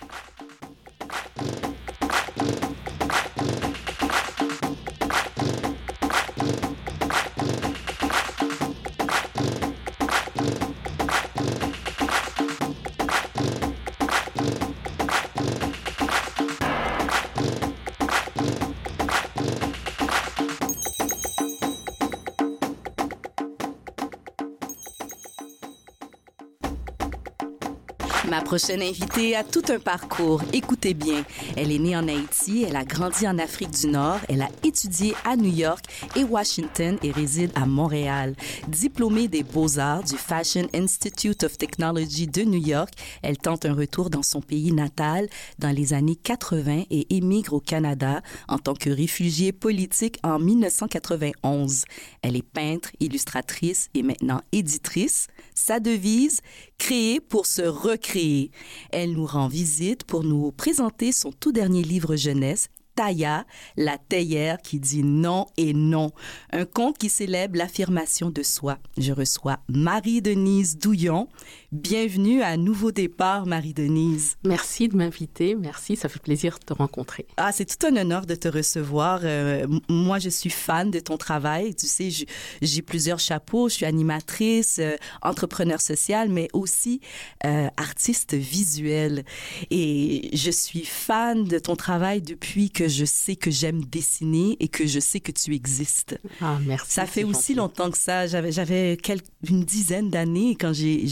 S1: Ma prochaine invitée a tout un parcours. Écoutez bien. Elle est née en Haïti, elle a grandi en Afrique du Nord, elle a étudié à New York et Washington et réside à Montréal. Diplômée des Beaux-Arts du Fashion Institute of Technology de New York, elle tente un retour dans son pays natal dans les années quatre-vingts et émigre au Canada en tant que réfugiée politique en dix-neuf cent quatre-vingt-onze. Elle est peintre, illustratrice et maintenant éditrice. Sa devise, créer pour se recréer. Elle nous rend visite pour nous présenter son tout dernier livre jeunesse, Taya, la théière qui dit non et non. Un conte qui célèbre l'affirmation de soi. Je reçois Marie-Denise Douillon. Bienvenue à Nouveau Départ, Marie-Denise.
S3: Merci de m'inviter. Merci, ça fait plaisir de te rencontrer.
S1: Ah, c'est tout un honneur de te recevoir. Euh, moi, je suis fan de ton travail. Tu sais, je, j'ai plusieurs chapeaux. Je suis animatrice, euh, entrepreneur social, mais aussi euh, artiste visuel. Et je suis fan de ton travail depuis que je sais que j'aime dessiner et que je sais que tu existes.
S3: Ah, merci.
S1: Ça fait aussi
S3: gentil.
S1: longtemps que ça. J'avais, j'avais quelques, une dizaine d'années quand j'ai, j'ai, j'ai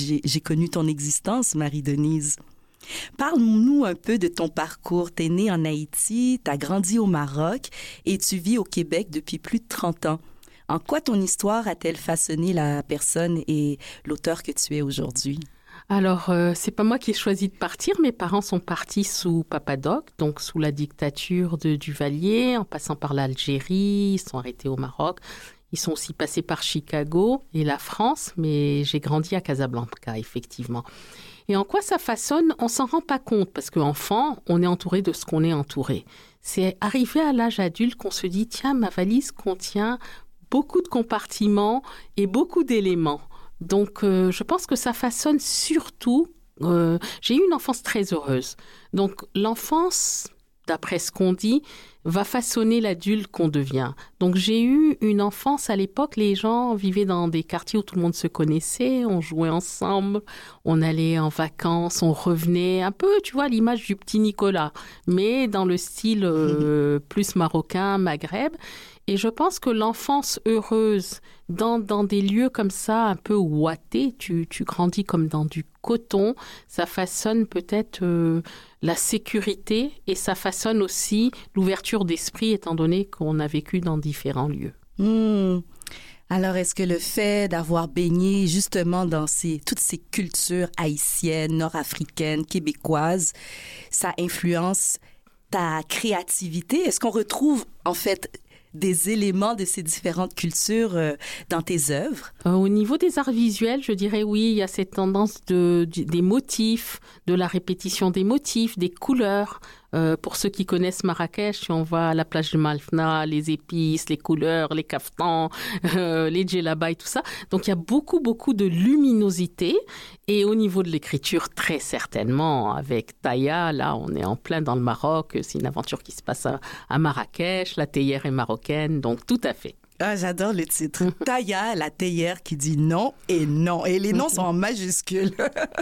S1: connu ton existence, Marie-Denise. Parle-nous un peu de ton parcours. Tu es née en Haïti, tu as grandi au Maroc et tu vis au Québec depuis plus de trente ans. En quoi ton histoire a-t-elle façonné la personne et l'auteur que tu es aujourd'hui?
S3: Alors, euh, c'est pas moi qui ai choisi de partir. Mes parents sont partis sous Papa-Doc, donc sous la dictature de Duvalier, en passant par l'Algérie. Ils sont arrêtés au Maroc. Ils sont aussi passés par Chicago et la France, mais j'ai grandi à Casablanca, effectivement. Et en quoi ça façonne, on s'en rend pas compte, parce qu'enfant, on est entouré de ce qu'on est entouré. C'est arrivé à l'âge adulte qu'on se dit, tiens, ma valise contient beaucoup de compartiments et beaucoup d'éléments. Donc, euh, je pense que ça façonne surtout... Euh, j'ai eu une enfance très heureuse. Donc, l'enfance, d'après ce qu'on dit, va façonner l'adulte qu'on devient. Donc, j'ai eu une enfance, à l'époque, les gens vivaient dans des quartiers où tout le monde se connaissait, on jouait ensemble, on allait en vacances, on revenait, un peu, tu vois, l'image du petit Nicolas, mais dans le style euh, plus marocain, Maghreb. Et je pense que l'enfance heureuse, dans, dans des lieux comme ça, un peu ouatés, tu, tu grandis comme dans du coton, ça façonne peut-être euh, la sécurité et ça façonne aussi l'ouverture d'esprit, étant donné qu'on a vécu dans différents lieux.
S1: Mmh. Alors, est-ce que le fait d'avoir baigné justement dans ces, toutes ces cultures haïtiennes, nord-africaines, québécoises, ça influence ta créativité? Est-ce qu'on retrouve, en fait, des éléments de ces différentes cultures euh, dans tes œuvres?
S3: Euh, au niveau des arts visuels, je dirais oui, il y a cette tendance de, de, des motifs, de la répétition des motifs, des couleurs. Euh, pour ceux qui connaissent Marrakech, si on va à la plage de Malfna, les épices, les couleurs, les caftans, euh, les djellabas et tout ça. Donc, il y a beaucoup, beaucoup de luminosité. Et au niveau de l'écriture, très certainement, avec Taya, là, on est en plein dans le Maroc. C'est une aventure qui se passe à, à Marrakech. La théière est marocaine, donc tout à fait.
S1: Ah, j'adore le titre. Taya, la théière qui dit non et non. Et les noms sont en majuscules.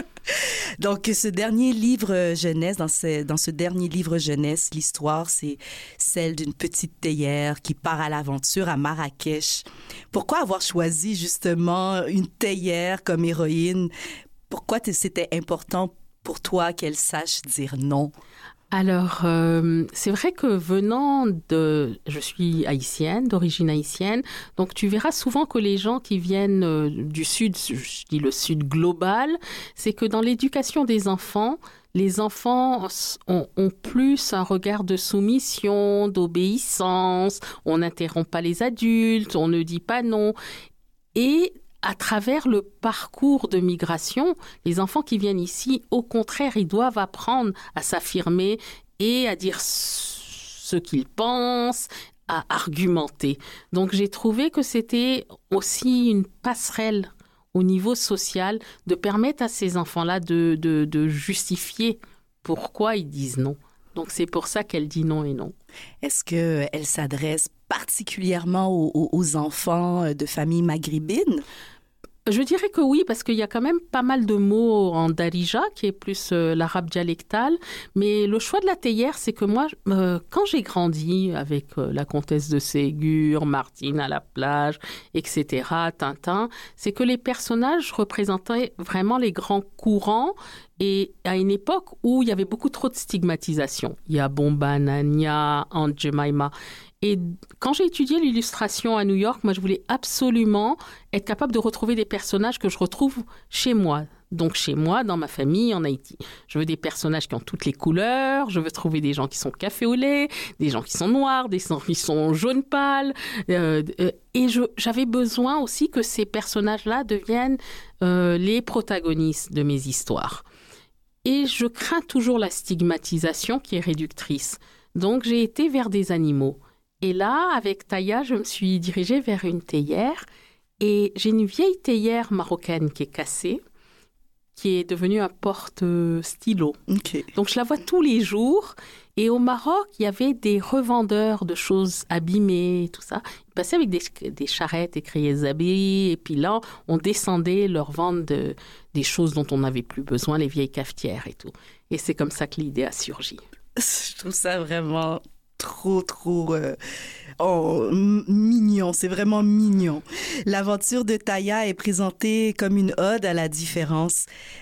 S1: Donc, ce dernier livre jeunesse, dans ce, dans ce dernier livre jeunesse, l'histoire, c'est celle d'une petite théière qui part à l'aventure à Marrakech. Pourquoi avoir choisi justement une théière comme héroïne? Pourquoi c'était important pour toi qu'elle sache dire non?
S3: Alors, euh, c'est vrai que venant de... Je suis haïtienne, d'origine haïtienne, donc tu verras souvent que les gens qui viennent euh, du sud, je dis le sud global, c'est que dans l'éducation des enfants, les enfants ont, ont plus un regard de soumission, d'obéissance, on n'interrompt pas les adultes, on ne dit pas non. Et à travers le parcours de migration, les enfants qui viennent ici, au contraire, ils doivent apprendre à s'affirmer et à dire ce qu'ils pensent, à argumenter. Donc, j'ai trouvé que c'était aussi une passerelle au niveau social de permettre à ces enfants-là de, de, de justifier pourquoi ils disent non. Donc, c'est pour ça qu'elle dit non et non.
S1: Est-ce qu'elle s'adresse particulièrement aux, aux enfants de familles maghrébines?
S3: Je dirais que oui, parce qu'il y a quand même pas mal de mots en darija, qui est plus euh, l'arabe dialectal. Mais le choix de la théière, c'est que moi, euh, quand j'ai grandi avec euh, la comtesse de Ségur, Martine à la plage, et cetera, Tintin, c'est que les personnages représentaient vraiment les grands courants et à une époque où il y avait beaucoup trop de stigmatisation. Il y a Bomba, Nania, Aunt Jemima. Et quand j'ai étudié l'illustration à New York, moi, je voulais absolument être capable de retrouver des personnages que je retrouve chez moi. Donc, chez moi, dans ma famille, en Haïti. Je veux des personnages qui ont toutes les couleurs. Je veux trouver des gens qui sont café au lait, des gens qui sont noirs, des gens qui sont jaune pâle. Euh, euh, et je, j'avais besoin aussi que ces personnages-là deviennent euh, les protagonistes de mes histoires. Et je crains toujours la stigmatisation qui est réductrice. Donc, j'ai été vers des animaux. Et là, avec Taya, je me suis dirigée vers une théière. Et j'ai une vieille théière marocaine qui est cassée, qui est devenue un porte-stylo.
S1: Okay.
S3: Donc, je la vois tous les jours. Et au Maroc, il y avait des revendeurs de choses abîmées et tout ça. Ils passaient avec des, des charrettes écriées Zabi. Et puis là, on descendait leur vendre de, des choses dont on n'avait plus besoin, les vieilles cafetières et tout. Et c'est comme ça que l'idée a surgi.
S1: Je trouve ça vraiment trop, trop euh, oh, mignon. mignon, c'est vraiment mignon. L'aventure de Taya est présentée comme une ode à la différence,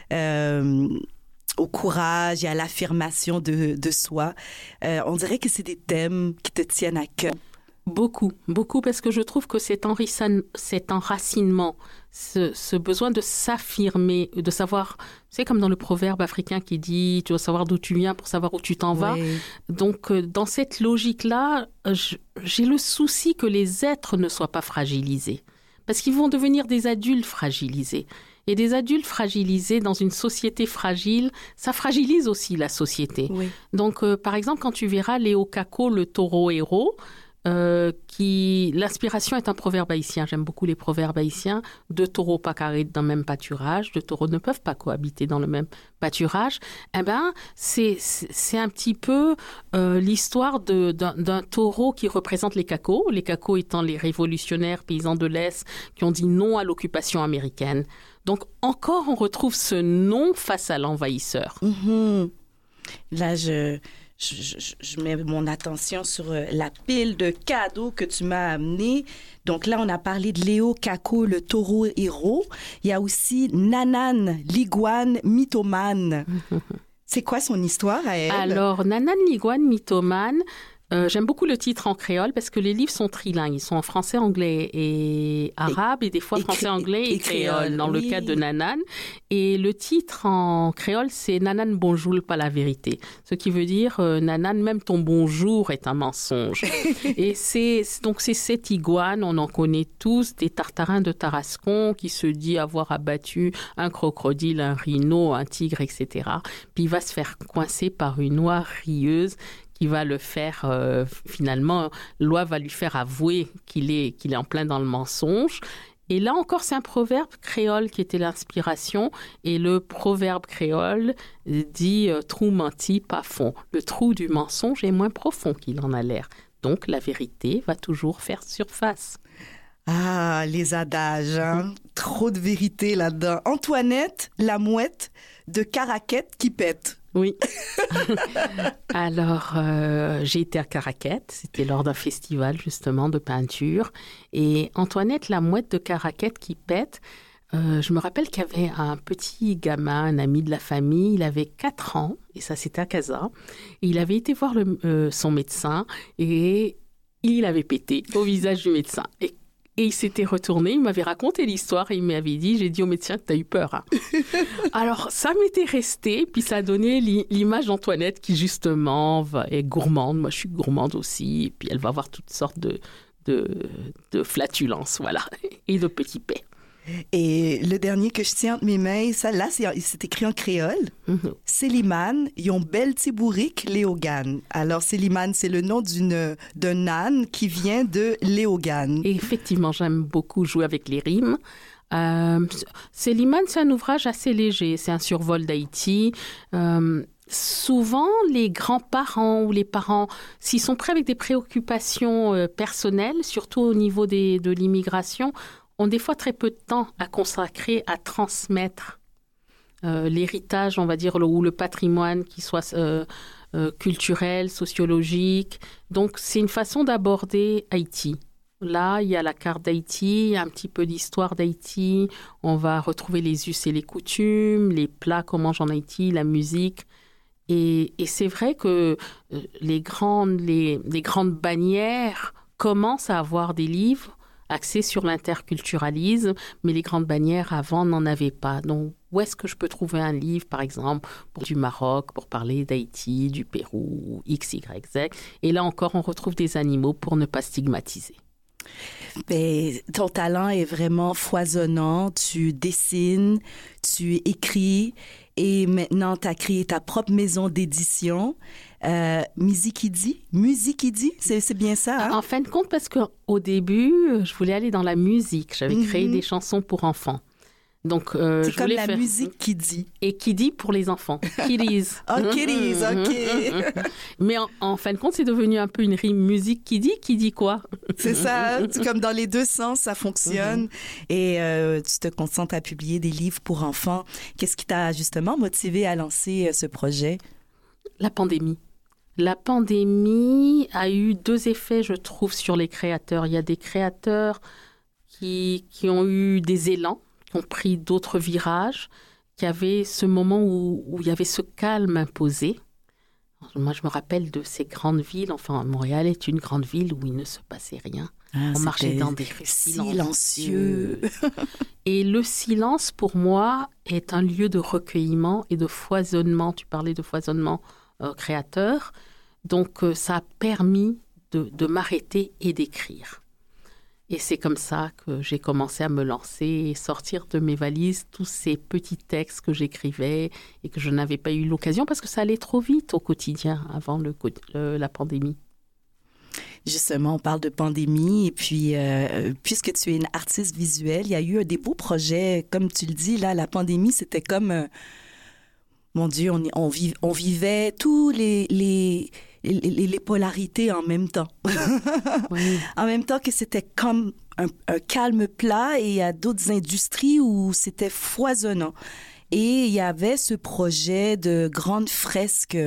S1: euh, au courage et à l'affirmation de, de soi. Euh, on dirait que c'est des thèmes qui te tiennent à cœur.
S3: Beaucoup, beaucoup, parce que je trouve que cet, enrican- cet enracinement, ce, ce besoin de s'affirmer, de savoir, c'est comme dans le proverbe africain qui dit « tu dois savoir d'où tu viens pour savoir où tu t'en vas oui. ». Donc, dans cette logique-là, je, j'ai le souci que les êtres ne soient pas fragilisés, parce qu'ils vont devenir des adultes fragilisés. Et des adultes fragilisés dans une société fragile, ça fragilise aussi la société. Oui. Donc, euh, par exemple, quand tu verras Léo Kako, le taureau héros, Euh, qui l'inspiration est un proverbe haïtien. J'aime beaucoup les proverbes haïtiens. Deux taureaux pas carrés dans le même pâturage. Deux taureaux ne peuvent pas cohabiter dans le même pâturage. Eh ben, c'est c'est, c'est un petit peu euh, l'histoire de, d'un, d'un taureau qui représente les cacos. Les cacos étant les révolutionnaires paysans de l'Est qui ont dit non à l'occupation américaine. Donc encore, on retrouve ce non face à l'envahisseur.
S1: Mm-hmm. Là, je Je, je, je mets mon attention sur la pile de cadeaux que tu m'as amenés. Donc là, on a parlé de Léo Kako, le taureau héros. Il y a aussi Nanan, l'iguane mythomane. C'est quoi son histoire à elle?
S3: Alors, Nanan, l'iguane mythomane, euh, j'aime beaucoup le titre en créole parce que les livres sont trilingues. Ils sont en français, anglais et arabe et, et des fois et français, cré- anglais et, et créole, créole dans oui. le cas de Nanan. Et le titre en créole, c'est Nanan bonjour, pas la vérité. Ce qui veut dire euh, Nanan, même ton bonjour est un mensonge. Et c'est donc c'est cette iguane, on en connaît tous, des tartarins de Tarascon qui se dit avoir abattu un crocodile, un rhino, un tigre, et cetera. Puis il va se faire coincer par une oie rieuse qui va le faire, euh, finalement, l'oie va lui faire avouer qu'il est, qu'il est en plein dans le mensonge. Et là encore, c'est un proverbe créole qui était l'inspiration. Et le proverbe créole dit euh, « trou menti, pas fond ». Le trou du mensonge est moins profond qu'il en a l'air. Donc, la vérité va toujours faire surface.
S1: Ah, les adages, hein? Trop de vérité là-dedans. Antoinette, la mouette de Caraquette qui pète.
S3: Oui. Alors, euh, j'ai été à Caraquette. C'était lors d'un festival, justement, de peinture. Et Antoinette, la mouette de Caraquette qui pète, euh, je me rappelle qu'il y avait un petit gamin, un ami de la famille. Il avait quatre ans, et ça, c'était à Casa. Et il avait été voir le, euh, son médecin, et il avait pété au visage du médecin. Et Et il s'était retourné, il m'avait raconté l'histoire et il m'avait dit, j'ai dit au médecin que t'as eu peur. Hein. Alors, ça m'était resté, puis ça a donné l'image d'Antoinette qui, justement, va, est gourmande. Moi, je suis gourmande aussi. Et puis, elle va avoir toutes sortes de, de, de flatulences, voilà, et de petits paix.
S1: Et le dernier que je tiens entre mes mains, ça, là, c'est, c'est écrit en créole. Mm-hmm. Célimane, yon bel tibourique Léogane. Alors, Célimane, c'est le nom d'une, d'un âne qui vient de Léogane.
S3: Et effectivement, j'aime beaucoup jouer avec les rimes. Euh, Célimane, c'est un ouvrage assez léger. C'est un survol d'Haïti. Euh, souvent, les grands-parents ou les parents, s'ils sont prêts avec des préoccupations euh, personnelles, surtout au niveau des, de l'immigration, ont des fois très peu de temps à consacrer à transmettre euh, l'héritage, on va dire, le, ou le patrimoine qui soit euh, euh, culturel, sociologique. Donc, c'est une façon d'aborder Haïti. Là, il y a la carte d'Haïti, il y a un petit peu d'histoire d'Haïti. On va retrouver les us et les coutumes, les plats qu'on mange en Haïti, la musique. Et, et c'est vrai que euh, les, grandes, les, les grandes bannières commencent à avoir des livres axé sur l'interculturalisme, mais les grandes bannières avant n'en avaient pas. Donc, où est-ce que je peux trouver un livre, par exemple, pour du Maroc, pour parler d'Haïti, du Pérou, X, Y, Z? Et là encore, on retrouve des animaux pour ne pas stigmatiser.
S1: Mais ton talent est vraiment foisonnant. Tu dessines, tu écris et maintenant tu as créé ta propre maison d'édition. Euh, Mizikidi, Muzikidi, c'est, c'est bien ça, hein?
S3: En fin de compte, parce qu'au début, je voulais aller dans la musique. J'avais mm-hmm. créé des chansons pour enfants. Donc, euh,
S1: c'est
S3: je
S1: comme la
S3: faire...
S1: musique qui dit.
S3: Et qui dit pour les enfants. Kiddies.
S1: Oh, kiddies, OK.
S3: Mais en, en fin de compte, c'est devenu un peu une rime musique qui dit, qui dit quoi?
S1: C'est ça, c'est comme dans les deux sens, ça fonctionne. Mm-hmm. Et euh, tu te concentres à publier des livres pour enfants. Qu'est-ce qui t'a justement motivé à lancer ce projet?
S3: La pandémie. La pandémie a eu deux effets, je trouve, sur les créateurs. Il y a des créateurs qui, qui ont eu des élans, qui ont pris d'autres virages, qui avaient ce moment où, où il y avait ce calme imposé. Moi, je me rappelle de ces grandes villes. Enfin, Montréal est une grande ville où il ne se passait rien.
S1: Ah,
S3: on marchait dans des rues
S1: silencieux.
S3: Et le silence, pour moi, est un lieu de recueillement et de foisonnement. Tu parlais de foisonnement euh, créateur. Donc, euh, ça a permis de, de m'arrêter et d'écrire. Et c'est comme ça que j'ai commencé à me lancer et sortir de mes valises tous ces petits textes que j'écrivais et que je n'avais pas eu l'occasion parce que ça allait trop vite au quotidien avant le, le, la pandémie.
S1: Justement, on parle de pandémie et puis euh, puisque tu es une artiste visuelle, il y a eu des beaux projets, comme tu le dis, là, la pandémie, c'était comme, euh, mon Dieu, on, on, viv, on vivait tous les, les, les, les polarités en même temps. Oui. En même temps que c'était comme un, un calme plat et il y a d'autres industries où c'était foisonnant. Et il y avait ce projet de grande fresque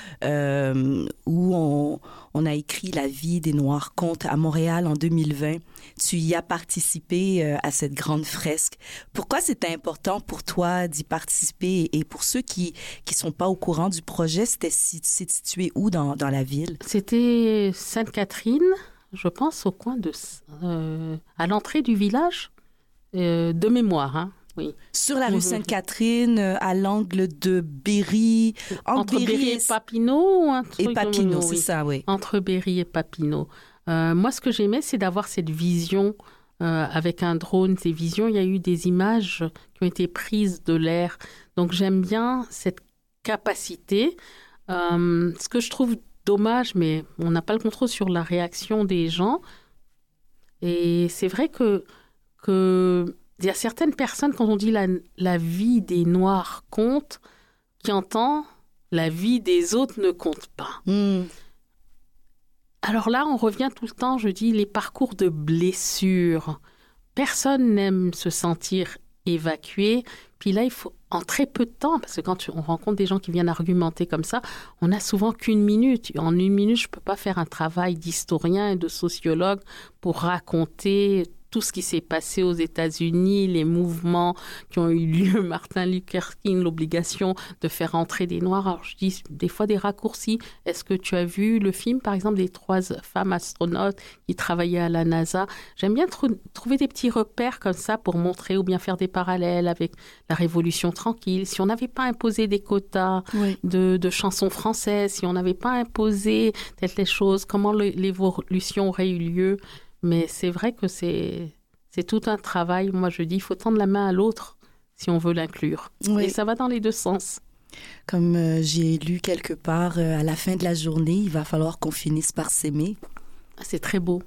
S1: euh, où on, on a écrit La vie des Noirs contes à Montréal en deux mille vingt. Tu y as participé euh, à cette grande fresque. Pourquoi c'était important pour toi d'y participer? Et pour ceux qui ne sont pas au courant du projet, c'était c'est situé où dans, dans la ville?
S3: C'était Sainte-Catherine, je pense, au coin de... Euh, à l'entrée du village, euh, de mémoire, hein. Oui.
S1: Sur la rue mmh. Sainte-Catherine, à l'angle de Berry.
S3: Entre, entre Berry, Berry et, et Papineau. Un truc
S1: et Papineau,
S3: comme,
S1: c'est
S3: oui.
S1: ça, oui.
S3: Entre Berry et Papineau. Euh, moi, ce que j'aimais, c'est d'avoir cette vision euh, avec un drone. Ces visions, il y a eu des images qui ont été prises de l'air. Donc, j'aime bien cette capacité. Euh, ce que je trouve dommage, mais on n'a pas le contrôle sur la réaction des gens. Et c'est vrai que... que il y a certaines personnes, quand on dit la, la vie des Noirs compte, qui entend la vie des autres ne compte pas. Mm. Alors là, on revient tout le temps, je dis, les parcours de blessures. Personne n'aime se sentir évacué. Puis là, il faut, en très peu de temps, parce que quand on rencontre des gens qui viennent argumenter comme ça, on n'a souvent qu'une minute. En une minute, je ne peux pas faire un travail d'historien et de sociologue pour raconter tout ce qui s'est passé aux États-Unis, les mouvements qui ont eu lieu, Martin Luther King, l'obligation de faire entrer des Noirs. Alors, je dis des fois des raccourcis. Est-ce que tu as vu le film, par exemple, des trois femmes astronautes qui travaillaient à la NASA? J'aime bien tr- trouver des petits repères comme ça pour montrer ou bien faire des parallèles avec la Révolution tranquille. Si on n'avait pas imposé des quotas oui. de, de chansons françaises, si on n'avait pas imposé telles les choses, comment le, l'évolution aurait eu lieu? Mais c'est vrai que c'est, c'est tout un travail. Moi, je dis, il faut tendre la main à l'autre si on veut l'inclure. Oui. Et ça va dans les deux sens.
S1: Comme euh, j'ai lu quelque part, euh, à la fin de la journée, il va falloir qu'on finisse par s'aimer.
S3: C'est très beau.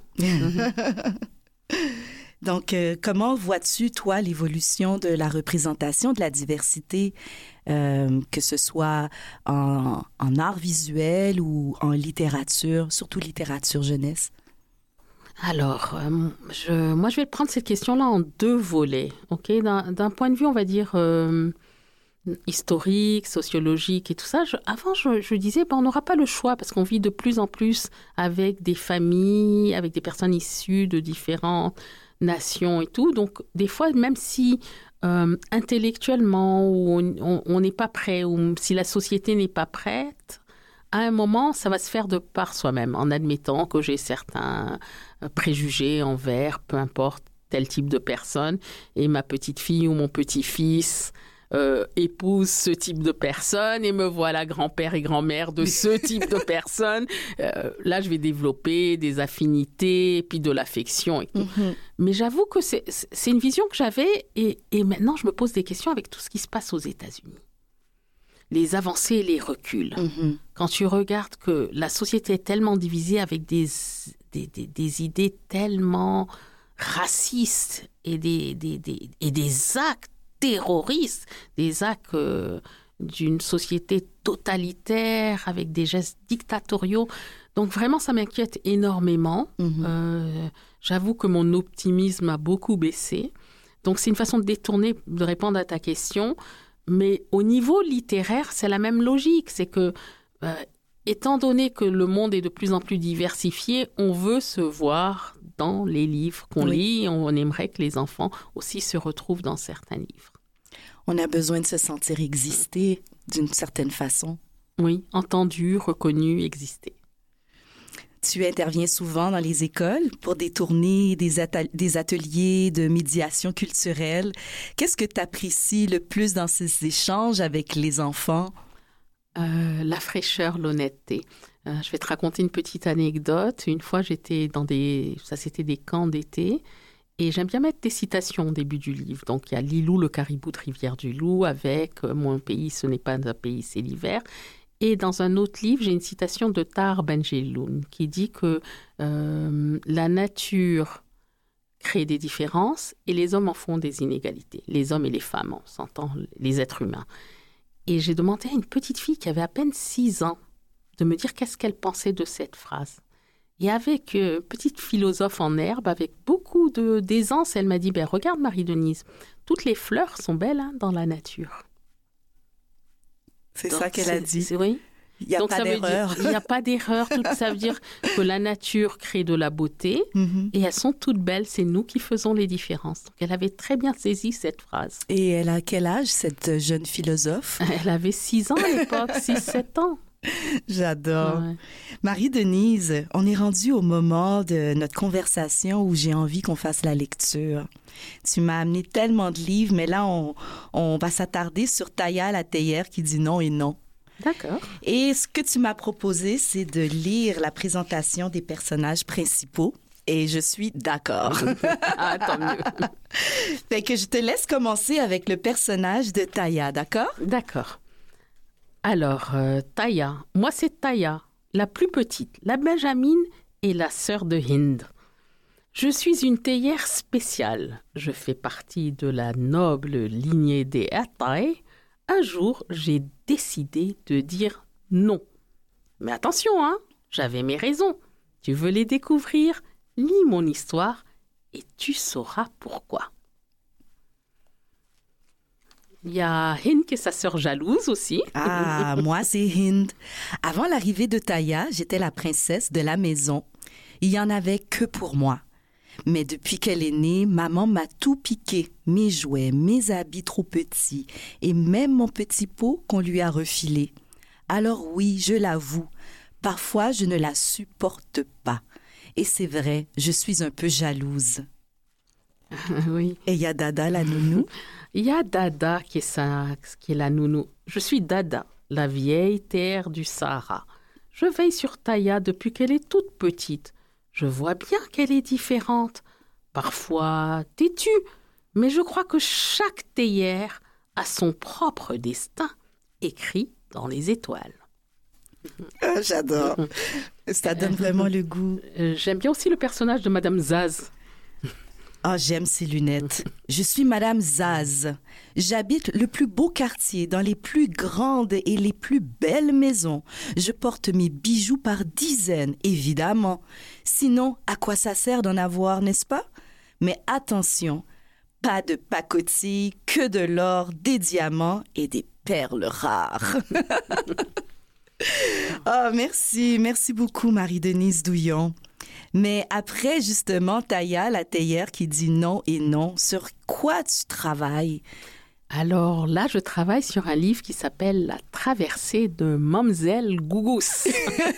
S1: Donc, euh, comment vois-tu, toi, l'évolution de la représentation de la diversité, euh, que ce soit en, en art visuel ou en littérature, surtout littérature jeunesse?
S3: Alors, euh, je, moi, je vais prendre cette question-là en deux volets. Okay? D'un, d'un point de vue, on va dire, euh, historique, sociologique et tout ça, je, avant, je, je disais, ben, on n'aura pas le choix parce qu'on vit de plus en plus avec des familles, avec des personnes issues de différentes nations et tout. Donc, des fois, même si euh, intellectuellement, on n'est pas prêt ou si la société n'est pas prête, à un moment, ça va se faire de par soi-même, en admettant que j'ai certains préjugés envers, peu importe, tel type de personne, et ma petite fille ou mon petit-fils euh, épouse ce type de personne, et me voilà grand-père et grand-mère de ce type de personne. Euh, là, je vais développer des affinités, puis de l'affection et tout. Mm-hmm. Mais j'avoue que c'est, c'est une vision que j'avais, et, et maintenant, je me pose des questions avec tout ce qui se passe aux États-Unis. Les avancées et les reculs. Mm-hmm. Quand tu regardes que la société est tellement divisée avec des, des, des, des idées tellement racistes et des, des, des, et des actes terroristes, des actes euh, d'une société totalitaire avec des gestes dictatoriaux. Donc vraiment, ça m'inquiète énormément. Mm-hmm. Euh, j'avoue que mon optimisme a beaucoup baissé. Donc c'est une façon de détourner, de répondre à ta question. Mais au niveau littéraire, c'est la même logique. C'est que euh, étant donné que le monde est de plus en plus diversifié, on veut se voir dans les livres qu'on oui. lit. On aimerait que les enfants aussi se retrouvent dans certains livres.
S1: On a besoin de se sentir exister d'une certaine façon.
S3: Oui, entendu, reconnu, exister.
S1: Tu interviens souvent dans les écoles pour des tournées, des, atel- des ateliers de médiation culturelle. Qu'est-ce que tu apprécies le plus dans ces échanges avec les enfants?
S3: Euh, la fraîcheur, l'honnêteté. Euh, je vais te raconter une petite anecdote. Une fois, j'étais dans des... Ça, c'était des camps d'été. Et j'aime bien mettre des citations au début du livre. Donc, il y a Lilou, le caribou de Rivière-du-Loup, avec « Mon pays, ce n'est pas un pays, c'est l'hiver ». Et dans un autre livre, j'ai une citation de Tahar Benjeloun qui dit que euh, la nature crée des différences et les hommes en font des inégalités. Les hommes et les femmes, on s'entend, les êtres humains. Et j'ai demandé à une petite fille qui avait à peine six ans de me dire qu'est-ce qu'elle pensait de cette phrase. Et avec euh, petite philosophe en herbe, avec beaucoup de, d'aisance, elle m'a dit ben, « Regarde Marie-Denise, toutes les fleurs sont belles hein, dans la nature. »
S1: C'est
S3: Donc,
S1: ça qu'elle
S3: c'est,
S1: a dit.
S3: C'est, oui.
S1: Il n'y a
S3: Donc,
S1: pas d'erreur.
S3: Il n'y a pas d'erreur. Tout ça veut dire que la nature crée de la beauté mm-hmm. et elles sont toutes belles. C'est nous qui faisons les différences. Donc, elle avait très bien saisi cette phrase.
S1: Et elle a quel âge, cette jeune philosophe?
S3: Elle avait six ans à l'époque, six sept ans.
S1: J'adore. Ouais. Marie-Denise, on est rendu au moment de notre conversation où j'ai envie qu'on fasse la lecture. Tu m'as amené tellement de livres, mais là, on, on va s'attarder sur Taya la théière qui dit non et non.
S3: D'accord.
S1: Et ce que tu m'as proposé, c'est de lire la présentation des personnages principaux. Et je suis d'accord.
S3: Ah, tant mieux.
S1: Fait que je te laisse commencer avec le personnage de Taya, d'accord?
S3: D'accord. Alors, euh, Taya, moi c'est Taya, la plus petite, la Benjamine et la sœur de Hind. Je suis une théière spéciale. Je fais partie de la noble lignée des Attai. Un jour, j'ai décidé de dire non. Mais attention, hein, j'avais mes raisons. Tu veux les découvrir? Lis mon histoire et tu sauras pourquoi. Il y a Hind qui est sa sœur jalouse aussi.
S1: Ah, moi c'est Hind. Avant l'arrivée de Taya, j'étais la princesse de la maison. Il n'y en avait que pour moi. Mais depuis qu'elle est née, maman m'a tout piqué. Mes jouets, mes habits trop petits et même mon petit pot qu'on lui a refilé. Alors oui, je l'avoue, parfois je ne la supporte pas. Et c'est vrai, je suis un peu jalouse.
S3: Oui.
S1: Et il y a Dada, la nounou.
S3: Il y a Dada qui est, sa, qui est la nounou. Je suis Dada, la vieille terre du Sahara. Je veille sur Taya depuis qu'elle est toute petite. Je vois bien qu'elle est différente, parfois têtue, mais je crois que chaque théière a son propre destin écrit dans les étoiles.
S1: Ah, j'adore. Ça donne vraiment le goût.
S3: J'aime bien aussi le personnage de Madame Zaz.
S1: Ah, j'aime ces lunettes. Je suis Madame Zaz. J'habite le plus beau quartier, dans les plus grandes et les plus belles maisons. Je porte mes bijoux par dizaines, évidemment. Sinon, à quoi ça sert d'en avoir, n'est-ce pas? Mais attention, pas de pacotille, que de l'or, des diamants et des perles rares. Ah, oh, merci, merci beaucoup, Marie-Denise Douillon. Mais après, justement, Taya, la théière qui dit non et non, sur quoi tu travailles?
S3: Alors là, je travaille sur un livre qui s'appelle « La traversée de Mamselle Gougous ».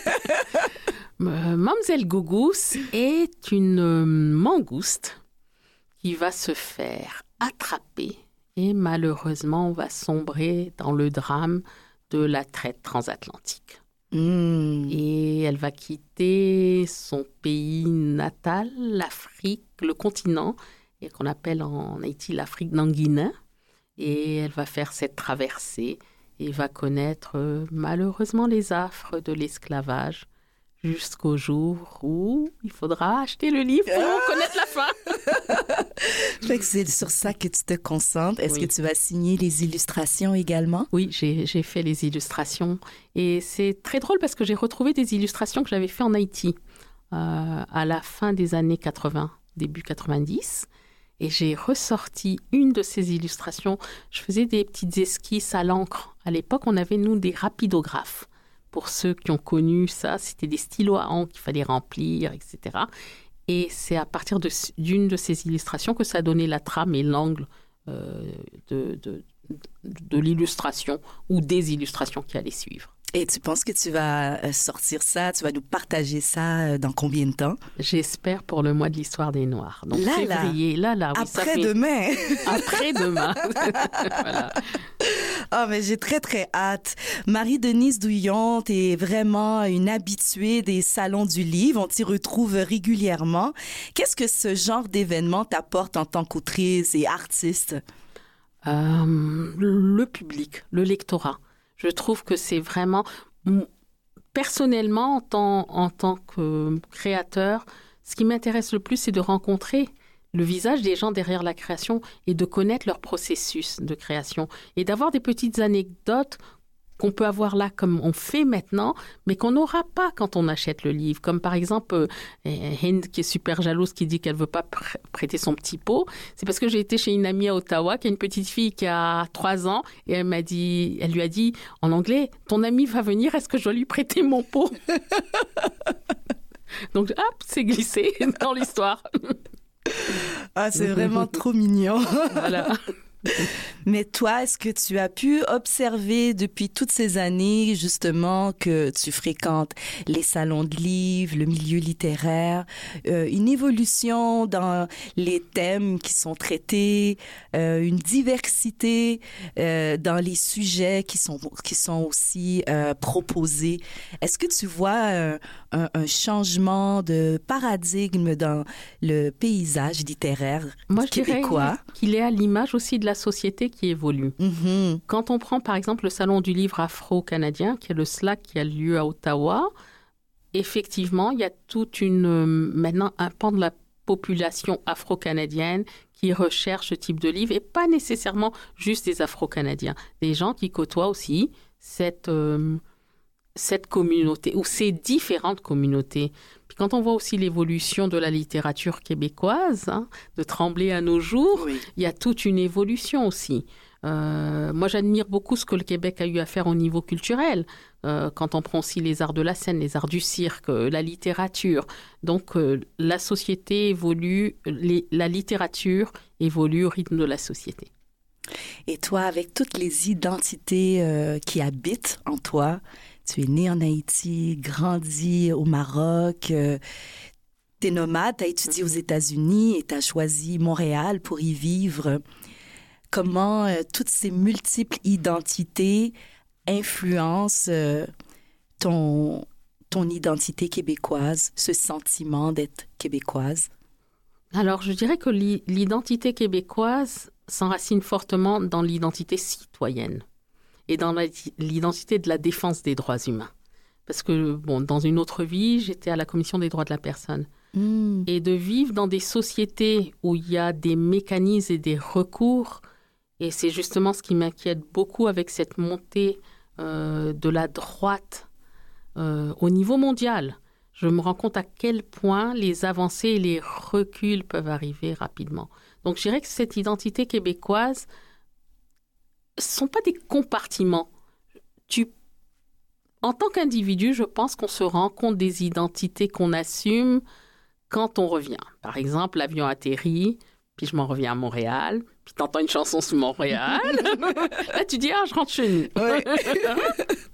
S3: Mamselle Gougous est une mangouste qui va se faire attraper et malheureusement va sombrer dans le drame de la traite transatlantique. Mmh. Et elle va quitter son pays natal, l'Afrique, le continent, et qu'on appelle en Haïti l'Afrique d'Anguinin. Et elle va faire cette traversée et va connaître euh, malheureusement les affres de l'esclavage jusqu'au jour où il faudra acheter le livre pour ah! connaître la fin.
S1: Fait que c'est sur ça que tu te concentres. Est-ce oui. que tu vas signer les illustrations également?
S3: Oui, j'ai, j'ai fait les illustrations. Et c'est très drôle parce que j'ai retrouvé des illustrations que j'avais fait en Haïti euh, à la fin des années quatre-vingts, début quatre-vingt-dix. Et j'ai ressorti une de ces illustrations. Je faisais des petites esquisses à l'encre. À l'époque, on avait, nous, des rapidographes pour ceux qui ont connu ça, c'était des stylos à encre qu'il fallait remplir, et cetera. Et c'est à partir de, d'une de ces illustrations que ça a donné la trame et l'angle euh, de, de, de l'illustration ou des illustrations qui allaient suivre.
S1: Et tu penses que tu vas sortir ça, tu vas nous partager ça dans combien de temps?
S3: J'espère pour le mois de l'histoire des Noirs. Donc
S1: là,
S3: février, là, là. Oui,
S1: après-demain.
S3: Fait... Après-demain. Voilà.
S1: Oh, mais j'ai très, très hâte. Marie-Denise Douillon, tu es vraiment une habituée des salons du livre. On t'y retrouve régulièrement. Qu'est-ce que ce genre d'événement t'apporte en tant qu'autrice et artiste?
S3: Euh, le public, le lectorat. Je trouve que c'est vraiment... Personnellement, en tant, en tant que créateur, ce qui m'intéresse le plus, c'est de rencontrer le visage des gens derrière la création et de connaître leur processus de création et d'avoir des petites anecdotes qu'on peut avoir là comme on fait maintenant, mais qu'on n'aura pas quand on achète le livre. Comme par exemple, euh, Hind qui est super jalouse, qui dit qu'elle ne veut pas pr- prêter son petit pot. C'est parce que j'ai été chez une amie à Ottawa qui a une petite fille qui a trois ans et elle m'a dit, elle lui a dit en anglais, ton ami va venir, est-ce que je dois lui prêter mon pot? Donc, hop, c'est glissé dans l'histoire.
S1: Ah, c'est vraiment trop mignon.
S3: Voilà.
S1: Mais toi, est-ce que tu as pu observer depuis toutes ces années, justement, que tu fréquentes les salons de livres, le milieu littéraire, euh, une évolution dans les thèmes qui sont traités, euh, une diversité euh, dans les sujets qui sont, qui sont aussi euh, proposés? Est-ce que tu vois euh, un, un changement de paradigme dans le paysage littéraire
S3: Moi, je
S1: québécois?
S3: dirais qu'il est à l'image aussi de la société qui évolue.
S1: Mm-hmm.
S3: Quand on prend par exemple le Salon du livre afro-canadien, qui est le S L A C qui a lieu à Ottawa, effectivement, il y a toute une, maintenant un pan de la population afro-canadienne qui recherche ce type de livre, et pas nécessairement juste des afro-canadiens, des gens qui côtoient aussi cette, euh, cette communauté, ou ces différentes communautés. Puis quand on voit aussi l'évolution de la littérature québécoise, hein, de Tremblay à nos jours,
S1: Oui.
S3: il y a toute une évolution aussi. Euh, moi, j'admire beaucoup ce que le Québec a eu à faire au niveau culturel. Euh, quand on prend aussi les arts de la scène, les arts du cirque, euh, la littérature. Donc, euh, la société évolue, les, la littérature évolue au rythme de la société.
S1: Et toi, avec toutes les identités euh, qui habitent en toi, tu es né en Haïti, grandi au Maroc, euh, tu es nomade, tu as étudié aux États-Unis et tu as choisi Montréal pour y vivre. Comment euh, toutes ces multiples identités influencent euh, ton, ton identité québécoise, ce sentiment d'être québécoise?
S3: Alors, je dirais que l'identité québécoise s'enracine fortement dans l'identité citoyenne et dans l'identité de la défense des droits humains. Parce que, bon, dans une autre vie, j'étais à la Commission des droits de la personne. Mmh. Et de vivre dans des sociétés où il y a des mécanismes et des recours, et c'est justement ce qui m'inquiète beaucoup avec cette montée euh, de la droite euh, au niveau mondial. Je me rends compte à quel point les avancées et les reculs peuvent arriver rapidement. Donc, je dirais que cette identité québécoise, ce ne sont pas des compartiments. Tu, en tant qu'individu, je pense qu'on se rend compte des identités qu'on assume quand on revient. Par exemple, l'avion atterrit, puis je m'en reviens à Montréal, puis tu entends une chanson sur Montréal. Là, tu dis « Ah, je rentre chez nous. Oui. »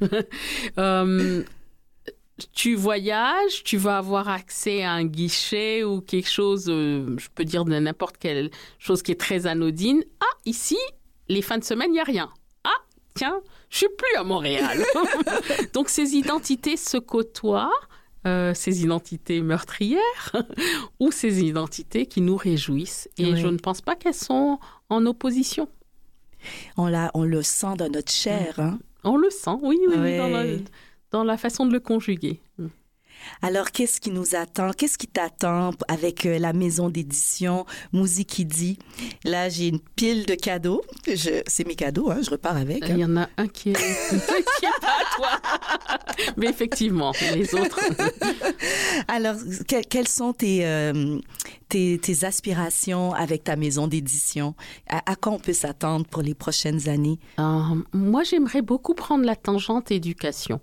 S3: euh, Tu voyages, tu vas avoir accès à un guichet ou quelque chose, euh, je peux dire de n'importe quelle chose qui est très anodine. Ah, ici, les fins de semaine, il n'y a rien. Ah, tiens, je suis plus à Montréal. Donc, ces identités se côtoient, euh, ces identités meurtrières ou ces identités qui nous réjouissent. Et oui. Je ne pense pas qu'elles sont en opposition.
S1: On, la, on le sent dans notre chair. Hein?
S3: On le sent, oui, oui,
S1: oui.
S3: Dans la, dans la façon de le conjuguer.
S1: Alors, qu'est-ce qui nous attend? Qu'est-ce qui t'attend avec euh, la maison d'édition Mouzikidi? Là, j'ai une pile de cadeaux. Je... C'est mes cadeaux, hein? Je repars avec.
S3: Il hein. y en a un qui est, qui est pas à toi. Mais effectivement, les autres.
S1: Alors, que, quelles sont tes, euh, tes, tes aspirations avec ta maison d'édition? À, à quoi on peut s'attendre pour les prochaines années?
S3: Euh, moi, j'aimerais beaucoup prendre la tangente éducation.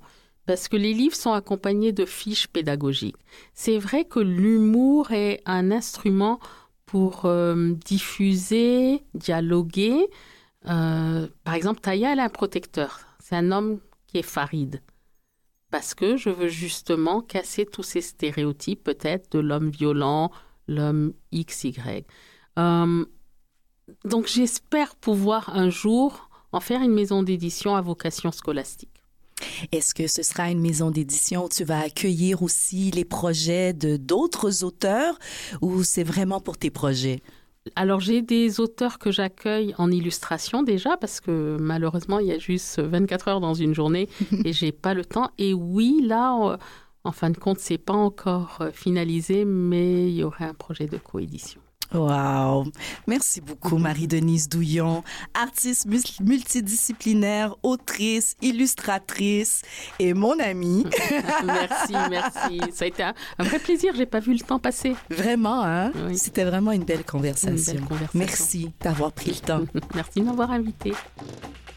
S3: parce que les livres sont accompagnés de fiches pédagogiques. C'est vrai que l'humour est un instrument pour euh, diffuser, dialoguer. Euh, par exemple, Taya, elle a un protecteur. C'est un homme qui est Farid. Parce que je veux justement casser tous ces stéréotypes, peut-être, de l'homme violent, l'homme X Y. Euh, donc, j'espère pouvoir un jour en faire une maison d'édition à vocation scolastique.
S1: Est-ce que ce sera une maison d'édition où tu vas accueillir aussi les projets de d'autres auteurs ou c'est vraiment pour tes projets?
S3: Alors, j'ai des auteurs que j'accueille en illustration déjà parce que malheureusement, il y a juste vingt-quatre heures dans une journée et j'ai pas le temps. Et oui, là, en fin de compte, c'est pas encore finalisé, mais il y aurait un projet de coédition.
S1: Wow! Merci beaucoup, Marie-Denise Douillon, artiste multidisciplinaire, autrice, illustratrice et mon amie.
S3: Merci, merci. Ça a été un, un vrai plaisir. J'ai pas vu le temps passer.
S1: Vraiment, hein?
S3: Oui.
S1: C'était vraiment une belle conversation.
S3: Une belle conversation.
S1: Merci d'avoir pris le temps.
S3: Merci de m'avoir invitée.